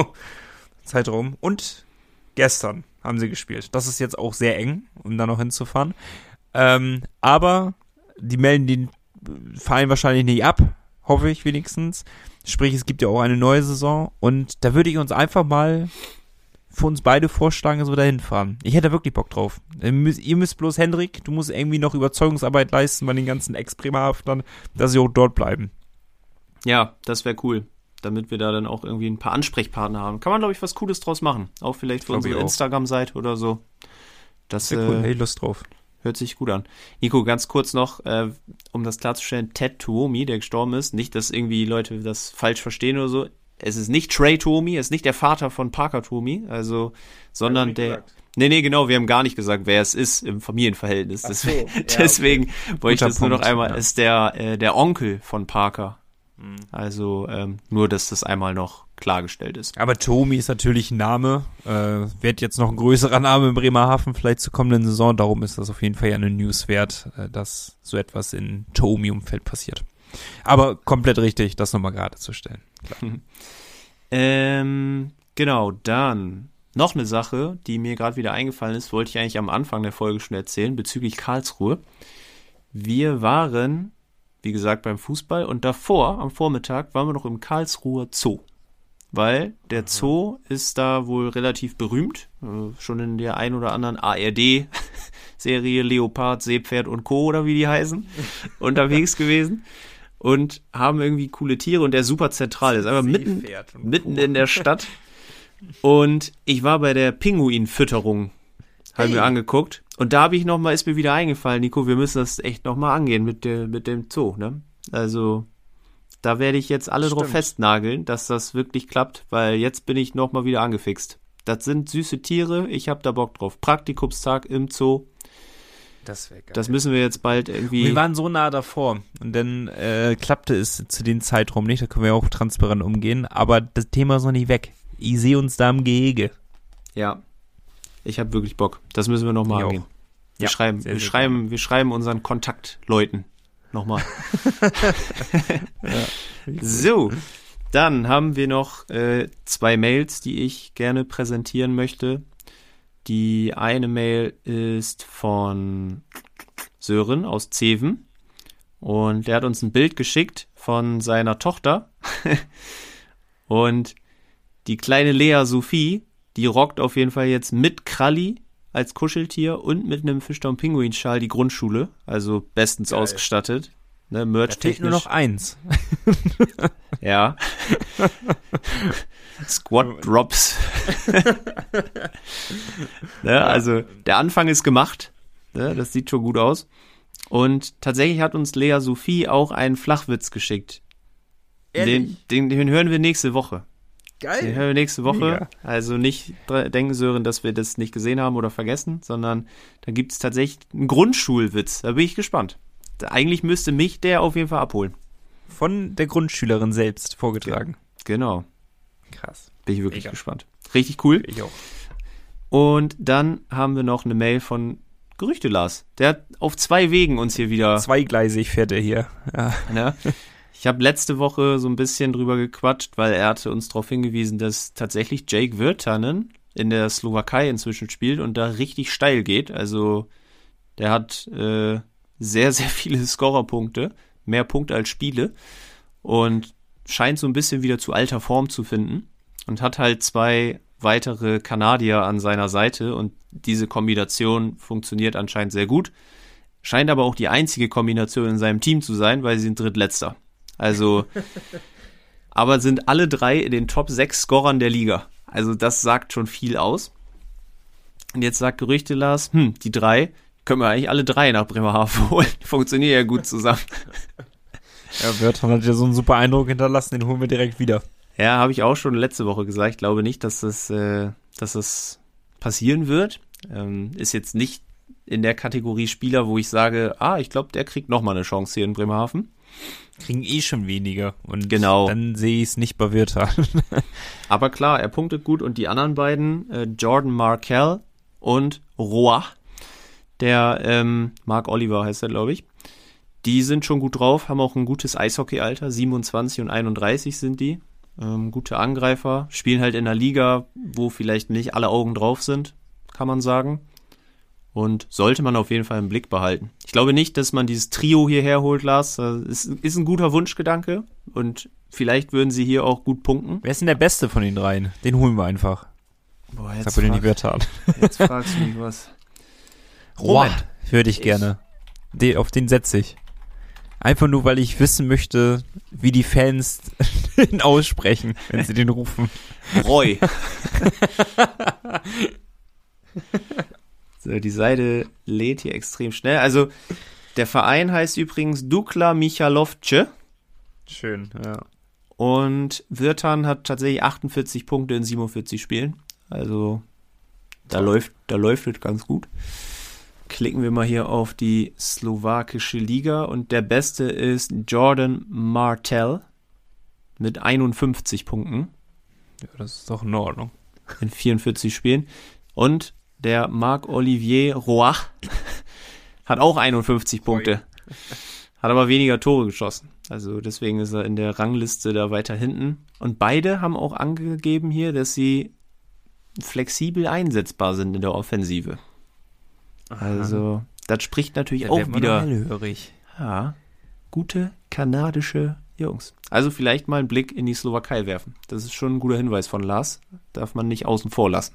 Und gestern haben sie gespielt. Das ist jetzt auch sehr eng, um da noch hinzufahren. Aber die melden den Verein wahrscheinlich nicht ab, hoffe ich wenigstens. Sprich, es gibt ja auch eine neue Saison und da würde ich uns einfach mal für uns beide vorschlagen, dass wir da hinfahren. Ich hätte wirklich Bock drauf. Ihr müsst bloß, Hendrik, du musst irgendwie noch Überzeugungsarbeit leisten bei den ganzen Ex-Bremerhavenern, dass sie auch dort bleiben. Ja, das wäre cool, damit wir da dann auch irgendwie ein paar Ansprechpartner haben. Kann man, glaube ich, was Cooles draus machen. Auch vielleicht für unsere Instagram-Seite oder so. Das wäre cool, hey, Lust drauf. Hört sich gut an. Nico, ganz kurz noch, um das klarzustellen, Ted Tuomi, der gestorben ist, nicht, dass irgendwie Leute das falsch verstehen oder so, es ist nicht Trey Tomi, es ist nicht der Vater von Parker Tomi, also, sondern der... gesagt. Nee, genau, wir haben gar nicht gesagt, wer es ist im Familienverhältnis. Ach so, ja, Deswegen wollte ich Guter das nur noch Punkt, einmal, ja. ist der Onkel von Parker. Also nur, dass das einmal noch klargestellt ist. Aber Tomi ist natürlich ein Name, wird jetzt noch ein größerer Name in Bremerhaven vielleicht zur kommenden Saison, darum ist das auf jeden Fall ja eine News wert, dass so etwas in Tomi-Umfeld passiert. Aber komplett richtig, das nochmal gerade zu stellen. Genau, dann noch eine Sache, die mir gerade wieder eingefallen ist, wollte ich eigentlich am Anfang der Folge schon erzählen, bezüglich Karlsruhe. Wir waren, wie gesagt, beim Fußball und davor, am Vormittag, waren wir noch im Karlsruher Zoo. Weil der Zoo ist da wohl relativ berühmt, schon in der ein oder anderen ARD-Serie Leopard, Seepferd und Co. oder wie die heißen, unterwegs gewesen und haben irgendwie coole Tiere und der ist super zentral, ist einfach mitten in der Stadt. Und ich war bei der Pinguinfütterung, haben wir angeguckt. Und da ist mir wieder eingefallen, Nico, wir müssen das echt nochmal angehen mit dem Zoo, ne? Also, da werde ich jetzt alle drauf festnageln, dass das wirklich klappt, weil jetzt bin ich nochmal wieder angefixt. Das sind süße Tiere, ich habe da Bock drauf. Praktikumstag im Zoo. Das wäre geil. Das müssen wir jetzt bald irgendwie... Wir waren so nah davor und dann klappte es zu dem Zeitraum nicht, da können wir auch transparent umgehen, aber das Thema ist noch nicht weg. Ich sehe uns da im Gehege. Ja, ich habe wirklich Bock. Das müssen wir nochmal angehen. Wir schreiben unseren Kontaktleuten nochmal. So, dann haben wir noch 2 Mails, die ich gerne präsentieren möchte. Die eine Mail ist von Sören aus Zeven und der hat uns ein Bild geschickt von seiner Tochter und die kleine Lea Sophie, die rockt auf jeden Fall jetzt mit Kralli als Kuscheltier und mit einem Fischtown-Pinguin-Schal die Grundschule. Also bestens ausgestattet. Ne, Da fehlt Merch-technisch. nur noch eins. Ja. Squat Drops. Ne, also der Anfang ist gemacht. Ne, das sieht schon gut aus. Und tatsächlich hat uns Lea Sophie auch einen Flachwitz geschickt. Ehrlich? Den hören wir nächste Woche. Geil. Den hören wir nächste Woche. Mega. Also nicht denken, Sören, dass wir das nicht gesehen haben oder vergessen, sondern da gibt es tatsächlich einen Grundschulwitz. Da bin ich gespannt. Eigentlich müsste mich der auf jeden Fall abholen. Von der Grundschülerin selbst vorgetragen. Genau. Krass. Bin ich wirklich Mega. gespannt. Richtig cool. Ich auch. Und dann haben wir noch eine Mail von Gerüchte Lars. Der hat auf 2 Wegen uns hier wieder... Zweigleisig fährt er hier. Ja. Ne? Ich habe letzte Woche so ein bisschen drüber gequatscht, weil er hatte uns darauf hingewiesen, dass tatsächlich Jake Virtanen in der Slowakei inzwischen spielt und da richtig steil geht. Also der hat sehr, sehr viele Scorerpunkte, mehr Punkte als Spiele und scheint so ein bisschen wieder zu alter Form zu finden und hat halt 2 weitere Kanadier an seiner Seite und diese Kombination funktioniert anscheinend sehr gut. Scheint aber auch die einzige Kombination in seinem Team zu sein, weil sie sind Drittletzter. Also, aber sind alle 3 in den Top 6 Scorern der Liga. Also das sagt schon viel aus. Und jetzt sagt Gerüchte Lars, die 3 können wir eigentlich alle 3 nach Bremerhaven holen. Funktionieren ja gut zusammen. Ja, Bertrand hat ja so einen super Eindruck hinterlassen, den holen wir direkt wieder. Ja, habe ich auch schon letzte Woche gesagt. Ich glaube nicht, dass das passieren wird. Ist jetzt nicht in der Kategorie Spieler, wo ich sage, ich glaube, der kriegt nochmal eine Chance hier in Bremerhaven. Kriegen schon weniger. Und Genau. dann sehe ich es nicht bei Wirta. Aber klar, er punktet gut und die anderen beiden, Jordan Markell und Roa, der Mark Oliver heißt er, glaube ich, die sind schon gut drauf, haben auch ein gutes Eishockey-Alter, 27 und 31 sind die. Gute Angreifer, spielen halt in einer Liga, wo vielleicht nicht alle Augen drauf sind, kann man sagen. Und sollte man auf jeden Fall im Blick behalten. Ich glaube nicht, dass man dieses Trio hierher holt, Lars. Das ist ein guter Wunschgedanke. Und vielleicht würden sie hier auch gut punkten. Wer ist denn der Beste von den 3? Den holen wir einfach. Boah, Das hat nicht Wirta. jetzt fragst du mich was. Moment, würde ich gerne. Auf den setze ich. Einfach nur, weil ich wissen möchte, wie die Fans ihn aussprechen, wenn sie den rufen. Roy. So, die Seite lädt hier extrem schnell. Also, der Verein heißt übrigens Dukla Michalovce. Schön, ja. Und Wirtan hat tatsächlich 48 Punkte in 47 Spielen. Also da läuft es ganz gut. Klicken wir mal hier auf die slowakische Liga und der Beste ist Jordan Martel mit 51 Punkten. Ja, das ist doch in Ordnung. In 44 Spielen. Und der Marc-Olivier Roach hat auch 51 Punkte. Hat aber weniger Tore geschossen. Also deswegen ist er in der Rangliste da weiter hinten. Und beide haben auch angegeben hier, dass sie flexibel einsetzbar sind in der Offensive. Also, das spricht natürlich auch wieder. Hellhörig. Ja, gute kanadische Jungs. Also vielleicht mal einen Blick in die Slowakei werfen. Das ist schon ein guter Hinweis von Lars. Darf man nicht außen vor lassen.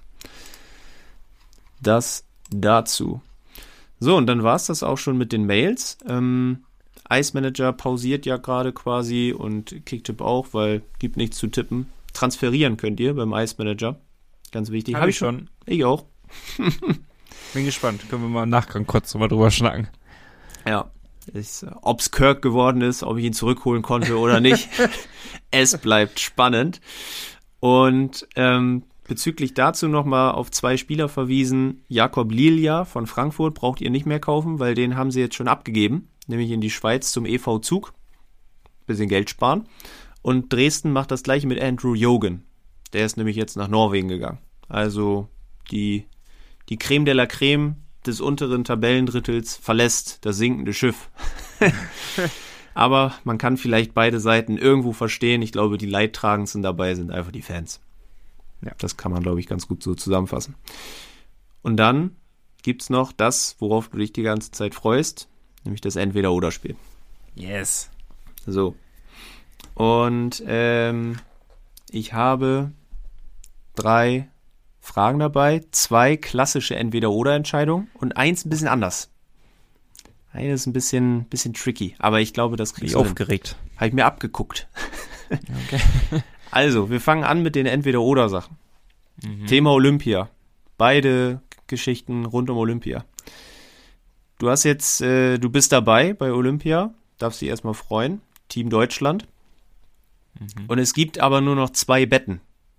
Das dazu. So, und dann war es das auch schon mit den Mails. Ice Manager pausiert ja gerade quasi und Kicktip auch, weil gibt nichts zu tippen. Transferieren könnt ihr beim Ice Manager. Ganz wichtig. Hab ich schon. Ich auch. Bin gespannt. Können wir mal im Nachgang kurz nochmal drüber schnacken. Ja. Ob es Kirk geworden ist, ob ich ihn zurückholen konnte oder nicht. Es bleibt spannend. Und bezüglich dazu nochmal auf 2 Spieler verwiesen. Jakob Lilja von Frankfurt braucht ihr nicht mehr kaufen, weil den haben sie jetzt schon abgegeben. Nämlich in die Schweiz zum EV Zug. Bisschen Geld sparen. Und Dresden macht das gleiche mit Andrew Jogen. Der ist nämlich jetzt nach Norwegen gegangen. Also die Creme de la Creme des unteren Tabellendrittels verlässt das sinkende Schiff. Aber man kann vielleicht beide Seiten irgendwo verstehen. Ich glaube, die Leidtragendsten dabei sind einfach die Fans. Ja, das kann man, glaube ich, ganz gut so zusammenfassen. Und dann gibt's noch das, worauf du dich die ganze Zeit freust, nämlich das Entweder-Oder-Spiel. Yes. So. Und ich habe 3 Fragen dabei, 2 klassische Entweder-Oder-Entscheidungen und 1 ein bisschen anders. Eine ist ein bisschen tricky, aber ich glaube, das kriegst du hin. Aufgeregt. Habe ich mir abgeguckt. Okay. Also, wir fangen an mit den Entweder-Oder-Sachen. Thema Olympia. Beide Geschichten rund um Olympia. Du hast jetzt, du bist dabei bei Olympia, darfst dich erstmal freuen. Team Deutschland. Und es gibt aber nur noch 2 Betten.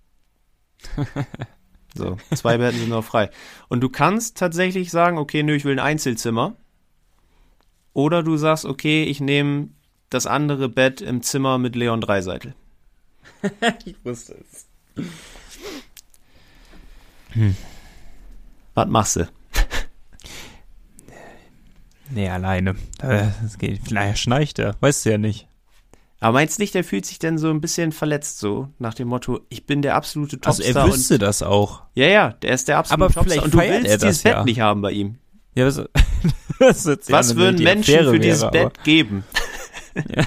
So, 2 Betten sind noch frei. Und du kannst tatsächlich sagen, okay, nö, ich will ein Einzelzimmer. Oder du sagst, okay, ich nehme das andere Bett im Zimmer mit Leon Dreiseitel. Ich wusste es. Was machst du? Nee, alleine. Das geht. Vielleicht schnarcht er. Weißt du ja nicht. Aber meinst nicht, der fühlt sich denn so ein bisschen verletzt, so nach dem Motto, ich bin der absolute Topstar. Also er wüsste das auch. Ja, der ist der absolute Topstar. Vielleicht und du feiert willst dieses Bett nicht haben bei ihm. Ja, was würden Menschen für dieses Bett geben? Ja.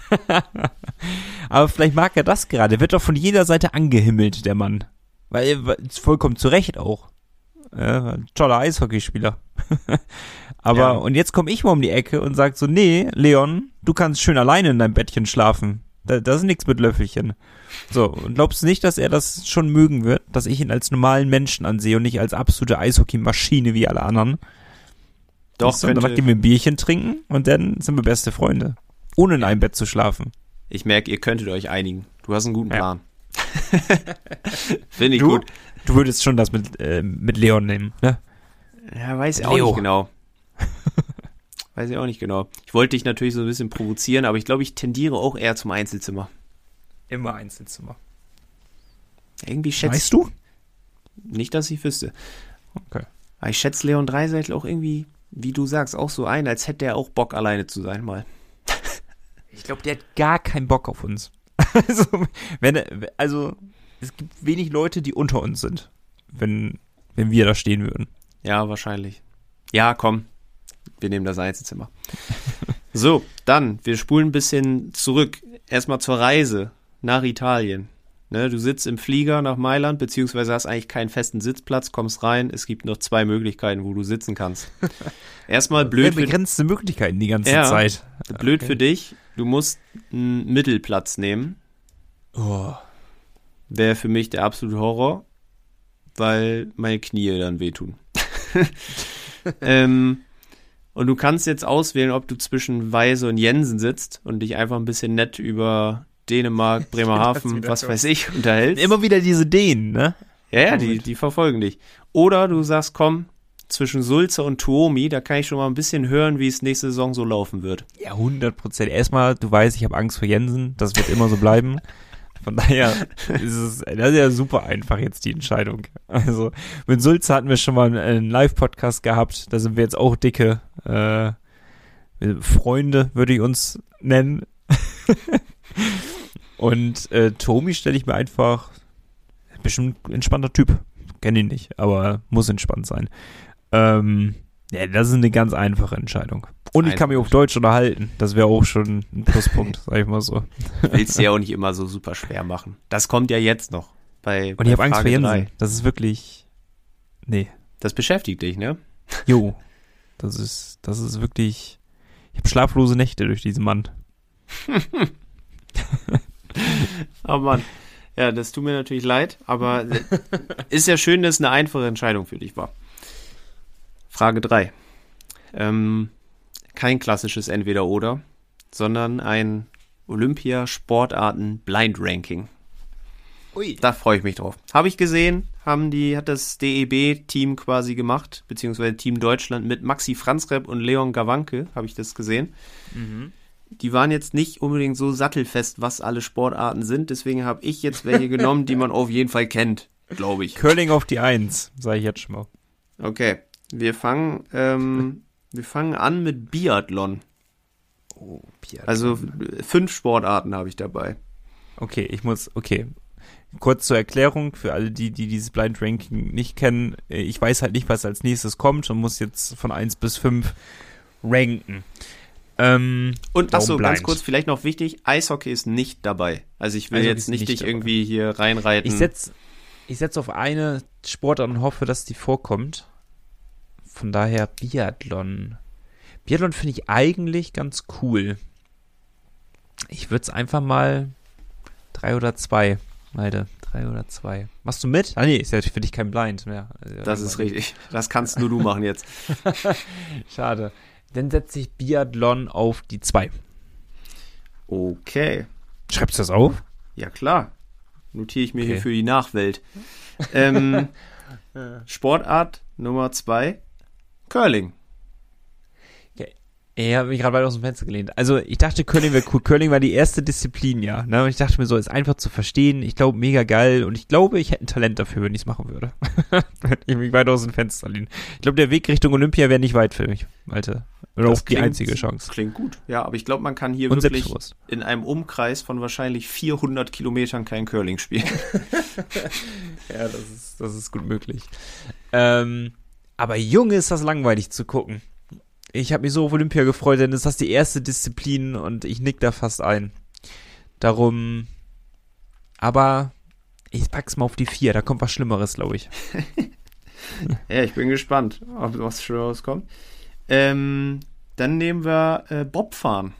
Aber vielleicht mag er das gerade. Wird doch von jeder Seite angehimmelt, der Mann. Weil vollkommen zu Recht auch. Toller Eishockeyspieler. Aber, ja. Und jetzt komme ich mal um die Ecke und sag so, nee, Leon, du kannst schön alleine in deinem Bettchen schlafen. Das ist nichts mit Löffelchen. So, und glaubst du nicht, dass er das schon mögen wird, dass ich ihn als normalen Menschen ansehe und nicht als absolute Eishockeymaschine wie alle anderen? Doch, dann gehen wir ein Bierchen trinken und dann sind wir beste Freunde. Ohne in einem Bett zu schlafen. Ich merke, ihr könntet euch einigen. Du hast einen guten Plan. Finde ich gut. Du würdest schon das mit Leon nehmen, ne? Ja, weiß ich auch nicht genau. Weiß ich auch nicht genau. Ich wollte dich natürlich so ein bisschen provozieren, aber ich glaube, ich tendiere auch eher zum Einzelzimmer. Immer Einzelzimmer. Irgendwie Weißt du? Nicht, dass ich wüsste. Okay. Aber ich schätze Leon Dreiseitel auch irgendwie, wie du sagst, auch so ein, als hätte er auch Bock, alleine zu sein mal. Ich glaube, der hat gar keinen Bock auf uns. Also, es gibt wenig Leute, die unter uns sind, wenn wir da stehen würden. Ja, wahrscheinlich. Ja, komm. Wir nehmen das Einzelzimmer. So, dann, wir spulen ein bisschen zurück. Erstmal zur Reise nach Italien. Ne, du sitzt im Flieger nach Mailand, beziehungsweise hast eigentlich keinen festen Sitzplatz, kommst rein. Es gibt noch 2 Möglichkeiten, wo du sitzen kannst. Erstmal blöd. Begrenzte Möglichkeiten die ganze Zeit. Blöd für dich. Du musst einen Mittelplatz nehmen. Oh. Wäre für mich der absolute Horror, weil meine Knie dann wehtun. Und du kannst jetzt auswählen, ob du zwischen Weise und Jensen sitzt und dich einfach ein bisschen nett über Dänemark, Bremerhaven, was weiß ich, unterhältst. Immer wieder diese Dänen, ne? Ja, die verfolgen dich. Oder du sagst, komm, zwischen Sulzer und Tuomi, da kann ich schon mal ein bisschen hören, wie es nächste Saison so laufen wird. Ja, 100%. Erstmal, du weißt, ich habe Angst vor Jensen, das wird immer so bleiben. Von daher das ist ja super einfach jetzt die Entscheidung. Also mit Sulzer hatten wir schon mal einen Live-Podcast gehabt, da sind wir jetzt auch dicke Freunde, würde ich uns nennen. Und Tomi stelle ich mir einfach, bestimmt ein entspannter Typ. Kenne ihn nicht, aber muss entspannt sein. Ja, das ist eine ganz einfache Entscheidung. Und ich kann mich auf Deutsch unterhalten. Das wäre auch schon ein Pluspunkt, sag ich mal so. Willst du ja auch nicht immer so super schwer machen. Das kommt ja jetzt noch. Und ich habe Angst vor Jensen. Das ist wirklich, nee. Das beschäftigt dich, ne? Jo. Das ist wirklich, ich habe schlaflose Nächte durch diesen Mann. Oh Mann. Ja, das tut mir natürlich leid, aber ist ja schön, dass es eine einfache Entscheidung für dich war. Frage 3. Kein klassisches Entweder-Oder, sondern ein Olympia-Sportarten-Blind-Ranking. Ui. Da freue ich mich drauf. Habe ich gesehen, hat das DEB-Team quasi gemacht, beziehungsweise Team Deutschland mit Maxi Franzreb und Leon Gawanke, habe ich das gesehen. Mhm. Die waren jetzt nicht unbedingt so sattelfest, was alle Sportarten sind, deswegen habe ich jetzt welche genommen, die man auf jeden Fall kennt, glaube ich. Curling auf die 1, sage ich jetzt schon mal. Okay, wir fangen an mit Biathlon. Oh, Biathlon. Also 5 Sportarten habe ich dabei. Okay, kurz zur Erklärung, für alle, die dieses Blind Ranking nicht kennen, ich weiß halt nicht, was als nächstes kommt und muss jetzt von 1 bis 5 ranken. Und achso, ganz kurz, vielleicht noch wichtig, Eishockey ist nicht dabei. Also ich will Eishockey jetzt nicht dich dabei. irgendwie hier reinreiten. Ich setz auf eine Sportart und hoffe, dass die vorkommt. Von daher Biathlon. Biathlon finde ich eigentlich ganz cool. Ich würde es einfach mal 3 oder 2. Malte, 3 oder 2. Machst du mit? Ah nee, ist ja für dich kein Blind mehr. Das ist richtig. Das kannst nur du machen jetzt. Schade. Dann setze ich Biathlon auf die 2. Okay. Schreibst du das auf? Ja, klar. Notiere ich mir Okay. hier für die Nachwelt. Sportart Nummer 2. Curling. Ich habe mich gerade weit aus dem Fenster gelehnt. Also ich dachte, Curling wäre cool. Curling war die erste Disziplin, ja. Ne? Und ich dachte mir so, ist einfach zu verstehen. Ich glaube, mega geil. Und ich glaube, ich hätte ein Talent dafür, wenn ich es machen würde. Wenn ich mich weit aus dem Fenster lehne. Ich glaube, der Weg Richtung Olympia wäre nicht weit für mich, Alter. Oder Das auch die klingt- einzige Chance. Klingt gut. Ja, aber ich glaube, man kann hier Und wirklich selbstbewusst. in einem Umkreis von wahrscheinlich 400 Kilometern kein Curling spielen. Ja, das ist gut möglich. Aber Junge, ist das langweilig zu gucken. Ich habe mich so auf Olympia gefreut, denn ist das die erste Disziplin und ich nick da fast ein. Darum, aber ich pack's mal auf die 4, da kommt was Schlimmeres, glaube ich. Ja, ich bin gespannt, ob was Schlimmeres kommt. Dann nehmen wir Bobfahren.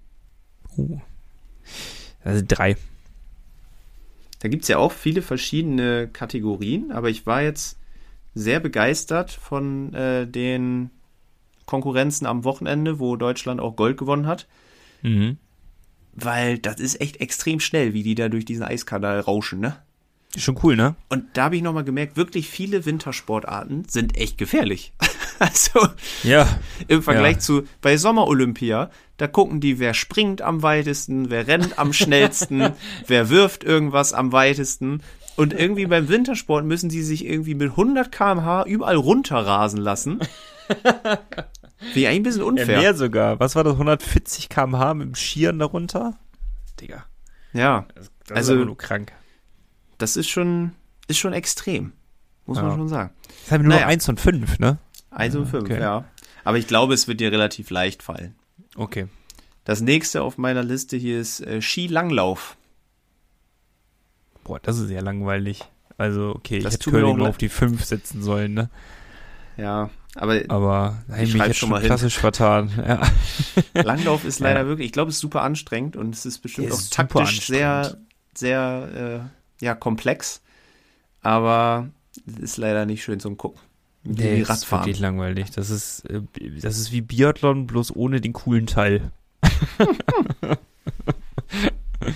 Also 3. Da gibt es ja auch viele verschiedene Kategorien, aber ich war jetzt sehr begeistert von den Konkurrenzen am Wochenende, wo Deutschland auch Gold gewonnen hat, Mhm. weil das ist echt extrem schnell, wie die da durch diesen Eiskanal rauschen, ne? Ist schon cool, ne? Und da habe ich nochmal gemerkt, wirklich viele Wintersportarten sind echt gefährlich. Also Ja. im Vergleich zu bei Sommer-Olympia, da gucken die, wer springt am weitesten, wer rennt am schnellsten, wer wirft irgendwas am weitesten. Und irgendwie beim Wintersport müssen die sich irgendwie mit 100 km/h überall runterrasen lassen. Finde ich eigentlich ein bisschen Ja, unfair. mehr sogar. Was war das? 140 km/h mit dem Schieren darunter? Digga. Ja, Das Also- ist aber nur krank. das ist schon extrem. Muss man Ja. schon sagen. Das haben wir nur Naja. noch 1 von 5, ne? 1 und 5, Okay. ja. Aber ich glaube, es wird dir relativ leicht fallen. Okay. Das nächste auf meiner Liste hier ist Skilanglauf. Boah, das ist ja langweilig. Also, okay, ich Das hätte tut mir Curling auch nur leid. auf die 5 setzen sollen, ne? Ja, aber Aber da habe ich mich schreib jetzt schon schon mal hin. klassisch vertan. Ja. Langlauf ist leider Ja. wirklich, ich glaube, es ist super anstrengend und es ist bestimmt Ja, auch ist super taktisch sehr, anstrengend. sehr komplex. Aber es ist leider nicht schön zum Gucken. Wie Das ist Radfahren. wirklich langweilig. Das ist wie Biathlon, bloß ohne den coolen Teil.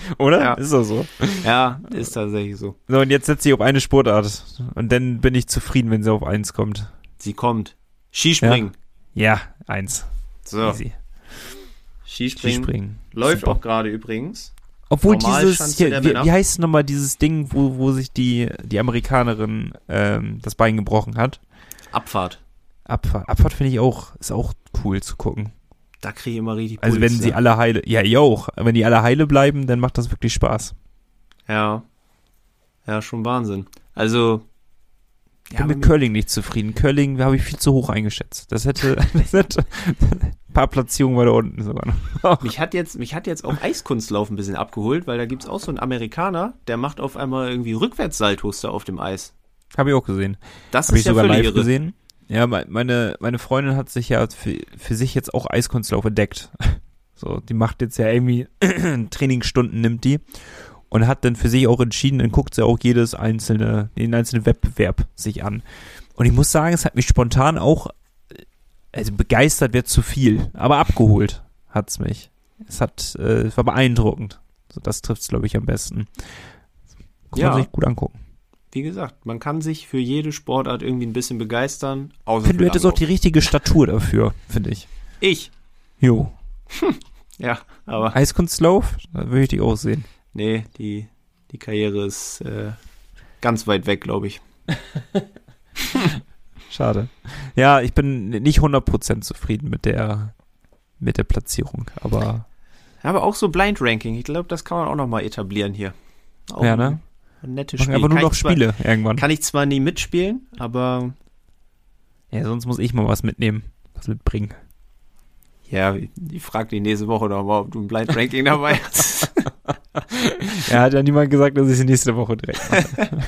Oder? Ja. Ist doch so. Ja, ist tatsächlich so. So, und jetzt setze ich auf eine Sportart. Und dann bin ich zufrieden, wenn sie auf 1 kommt. Sie kommt. Skispringen. Ja, 1. So. Easy. Skispringen. Läuft Super. auch gerade übrigens. Obwohl Normalschanze dieses, der wie Männer. heißt nochmal dieses Ding, wo sich die Amerikanerin das Bein gebrochen hat? Abfahrt. Abfahrt finde ich auch, ist auch cool zu gucken. Da kriege ich immer richtig Also Puls, wenn sie alle heile, ja, ich auch, wenn die alle heile bleiben, dann macht das wirklich Spaß. Ja. Ja, schon Wahnsinn. Also, Ich bin mit Curling nicht zufrieden. Curling habe ich viel zu hoch eingeschätzt. Das hätte ein paar Platzierungen weiter unten sogar noch. mich hat jetzt auch Eiskunstlauf ein bisschen abgeholt, weil da gibt's auch so einen Amerikaner, der macht auf einmal irgendwie Rückwärtssaltos da auf dem Eis. Habe ich auch gesehen. Das Habe ist ich ja sogar völlig live irre. gesehen. Ja, meine Freundin hat sich ja für sich jetzt auch Eiskunstlauf entdeckt. So, die macht jetzt ja irgendwie Trainingsstunden, nimmt die und hat dann für sich auch entschieden, dann guckt sie auch den einzelnen Wettbewerb sich an. Und ich muss sagen, es hat mich spontan auch, also begeistert wird zu viel, aber abgeholt hat's mich. Es war beeindruckend. So, das trifft's, glaube ich, am besten. Kann Ja. man sich gut angucken. Wie gesagt, man kann sich für jede Sportart irgendwie ein bisschen begeistern. Ich Außer finde, du für hättest auch Langlauf. die richtige Statur dafür, finde ich. Ich? Jo. Ja, aber Eiskunstlauf, da würde ich dich auch sehen. nee, die Karriere ist ganz weit weg, glaube ich. Schade. Ja, ich bin nicht 100% zufrieden mit der Platzierung, aber Ja, aber auch so Blind Ranking, ich glaube, das kann man auch nochmal etablieren hier. Auch ja, ne? ein nettes Machen Spiel. einfach nur Kann noch ich zwar- Spiele irgendwann. Kann ich zwar nie mitspielen, aber Ja, sonst muss ich mal was mitnehmen, was mitbringen. ja, ich frage die nächste Woche nochmal, ob du ein Blind Ranking dabei hast. Ja, hat ja niemand gesagt, dass ich es nächste Woche direkt mache.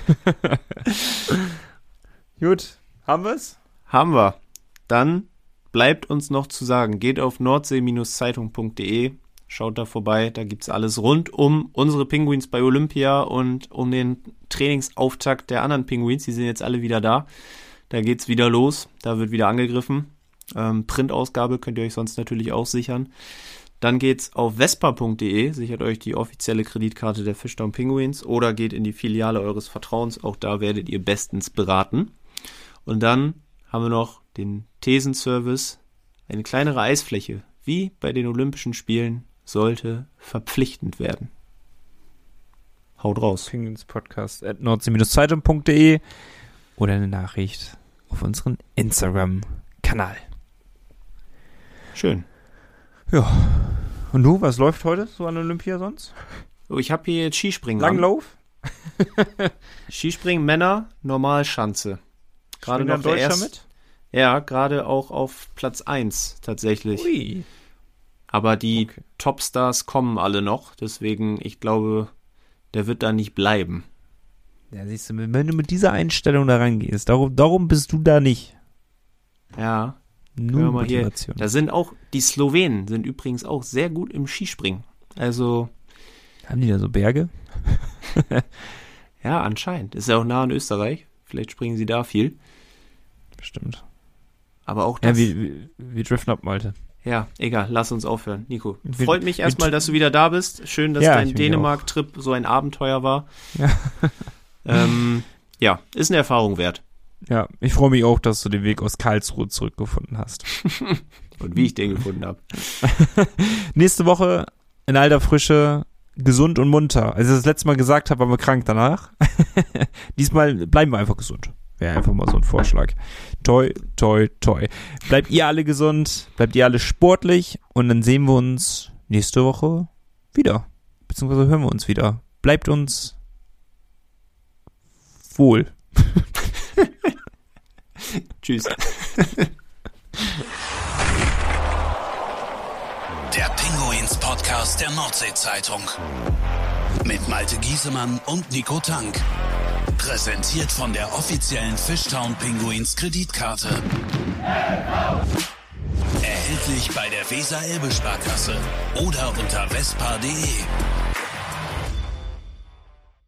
Gut, haben wir es? Haben wir. Dann bleibt uns noch zu sagen, geht auf nordsee-zeitung.de, schaut da vorbei, da gibt's alles rund um unsere Pinguins bei Olympia und um den Trainingsauftakt der anderen Pinguins, die sind jetzt alle wieder da. Da geht's wieder los, da wird wieder angegriffen. Printausgabe könnt ihr euch sonst natürlich auch sichern. Dann geht's auf vespa.de, sichert euch die offizielle Kreditkarte der Fishtown Penguins oder geht in die Filiale eures Vertrauens, auch da werdet ihr bestens beraten. Und dann haben wir noch den Thesenservice, eine kleinere Eisfläche, wie bei den Olympischen Spielen, sollte verpflichtend werden. Haut raus. Penguinspodcast@nordsee-zeitung.de oder eine Nachricht auf unseren Instagram-Kanal. Schön. Ja. Und du, was läuft heute so an Olympia sonst? So, ich habe hier jetzt Skispringen. dran. Langlauf? Skispringen Männer, Normalschanze. Gerade Springt noch da ein der Deutscher erst. Ja, gerade auch auf Platz 1 tatsächlich. Ui. Aber die Okay. Topstars kommen alle noch, deswegen ich glaube, der wird da nicht bleiben. Ja, siehst du, wenn du mit dieser Einstellung da rangehst, darum bist du da nicht. Ja, Nur hör mal hier. Motivation. Da sind auch, die Slowenen sind übrigens auch sehr gut im Skispringen. Also, Haben die da so Berge? ja, anscheinend. Ist ja auch nah an Österreich. Vielleicht springen sie da viel. Bestimmt. Aber auch Ja, das. wir driften ab, Malte. Ja, egal, lass uns aufhören. Nico, Wir- freut mich wir- erstmal, dass du wieder da bist. Schön, dass Ja, dein ich mich Dänemark-Trip so ein Abenteuer war. Ja. Ja, ist eine Erfahrung wert. Ja, ich freue mich auch, dass du den Weg aus Karlsruhe zurückgefunden hast. Und wie ich den gefunden habe. Nächste Woche in alter Frische, gesund und munter. Als ich das letzte Mal gesagt habe, waren wir krank danach. Diesmal bleiben wir einfach gesund. Wäre einfach mal so ein Vorschlag. Toi, toi, toi. Bleibt ihr alle gesund, bleibt ihr alle sportlich und dann sehen wir uns nächste Woche wieder. Beziehungsweise hören wir uns wieder. Bleibt uns wohl. Tschüss. Der Pinguins-Podcast der Nordsee-Zeitung. Mit Malte Giesemann und Nico Tank. Präsentiert von der offiziellen Fishtown Pinguins Kreditkarte. Erhältlich bei der Weser-Elbe-Sparkasse oder unter vespa.de.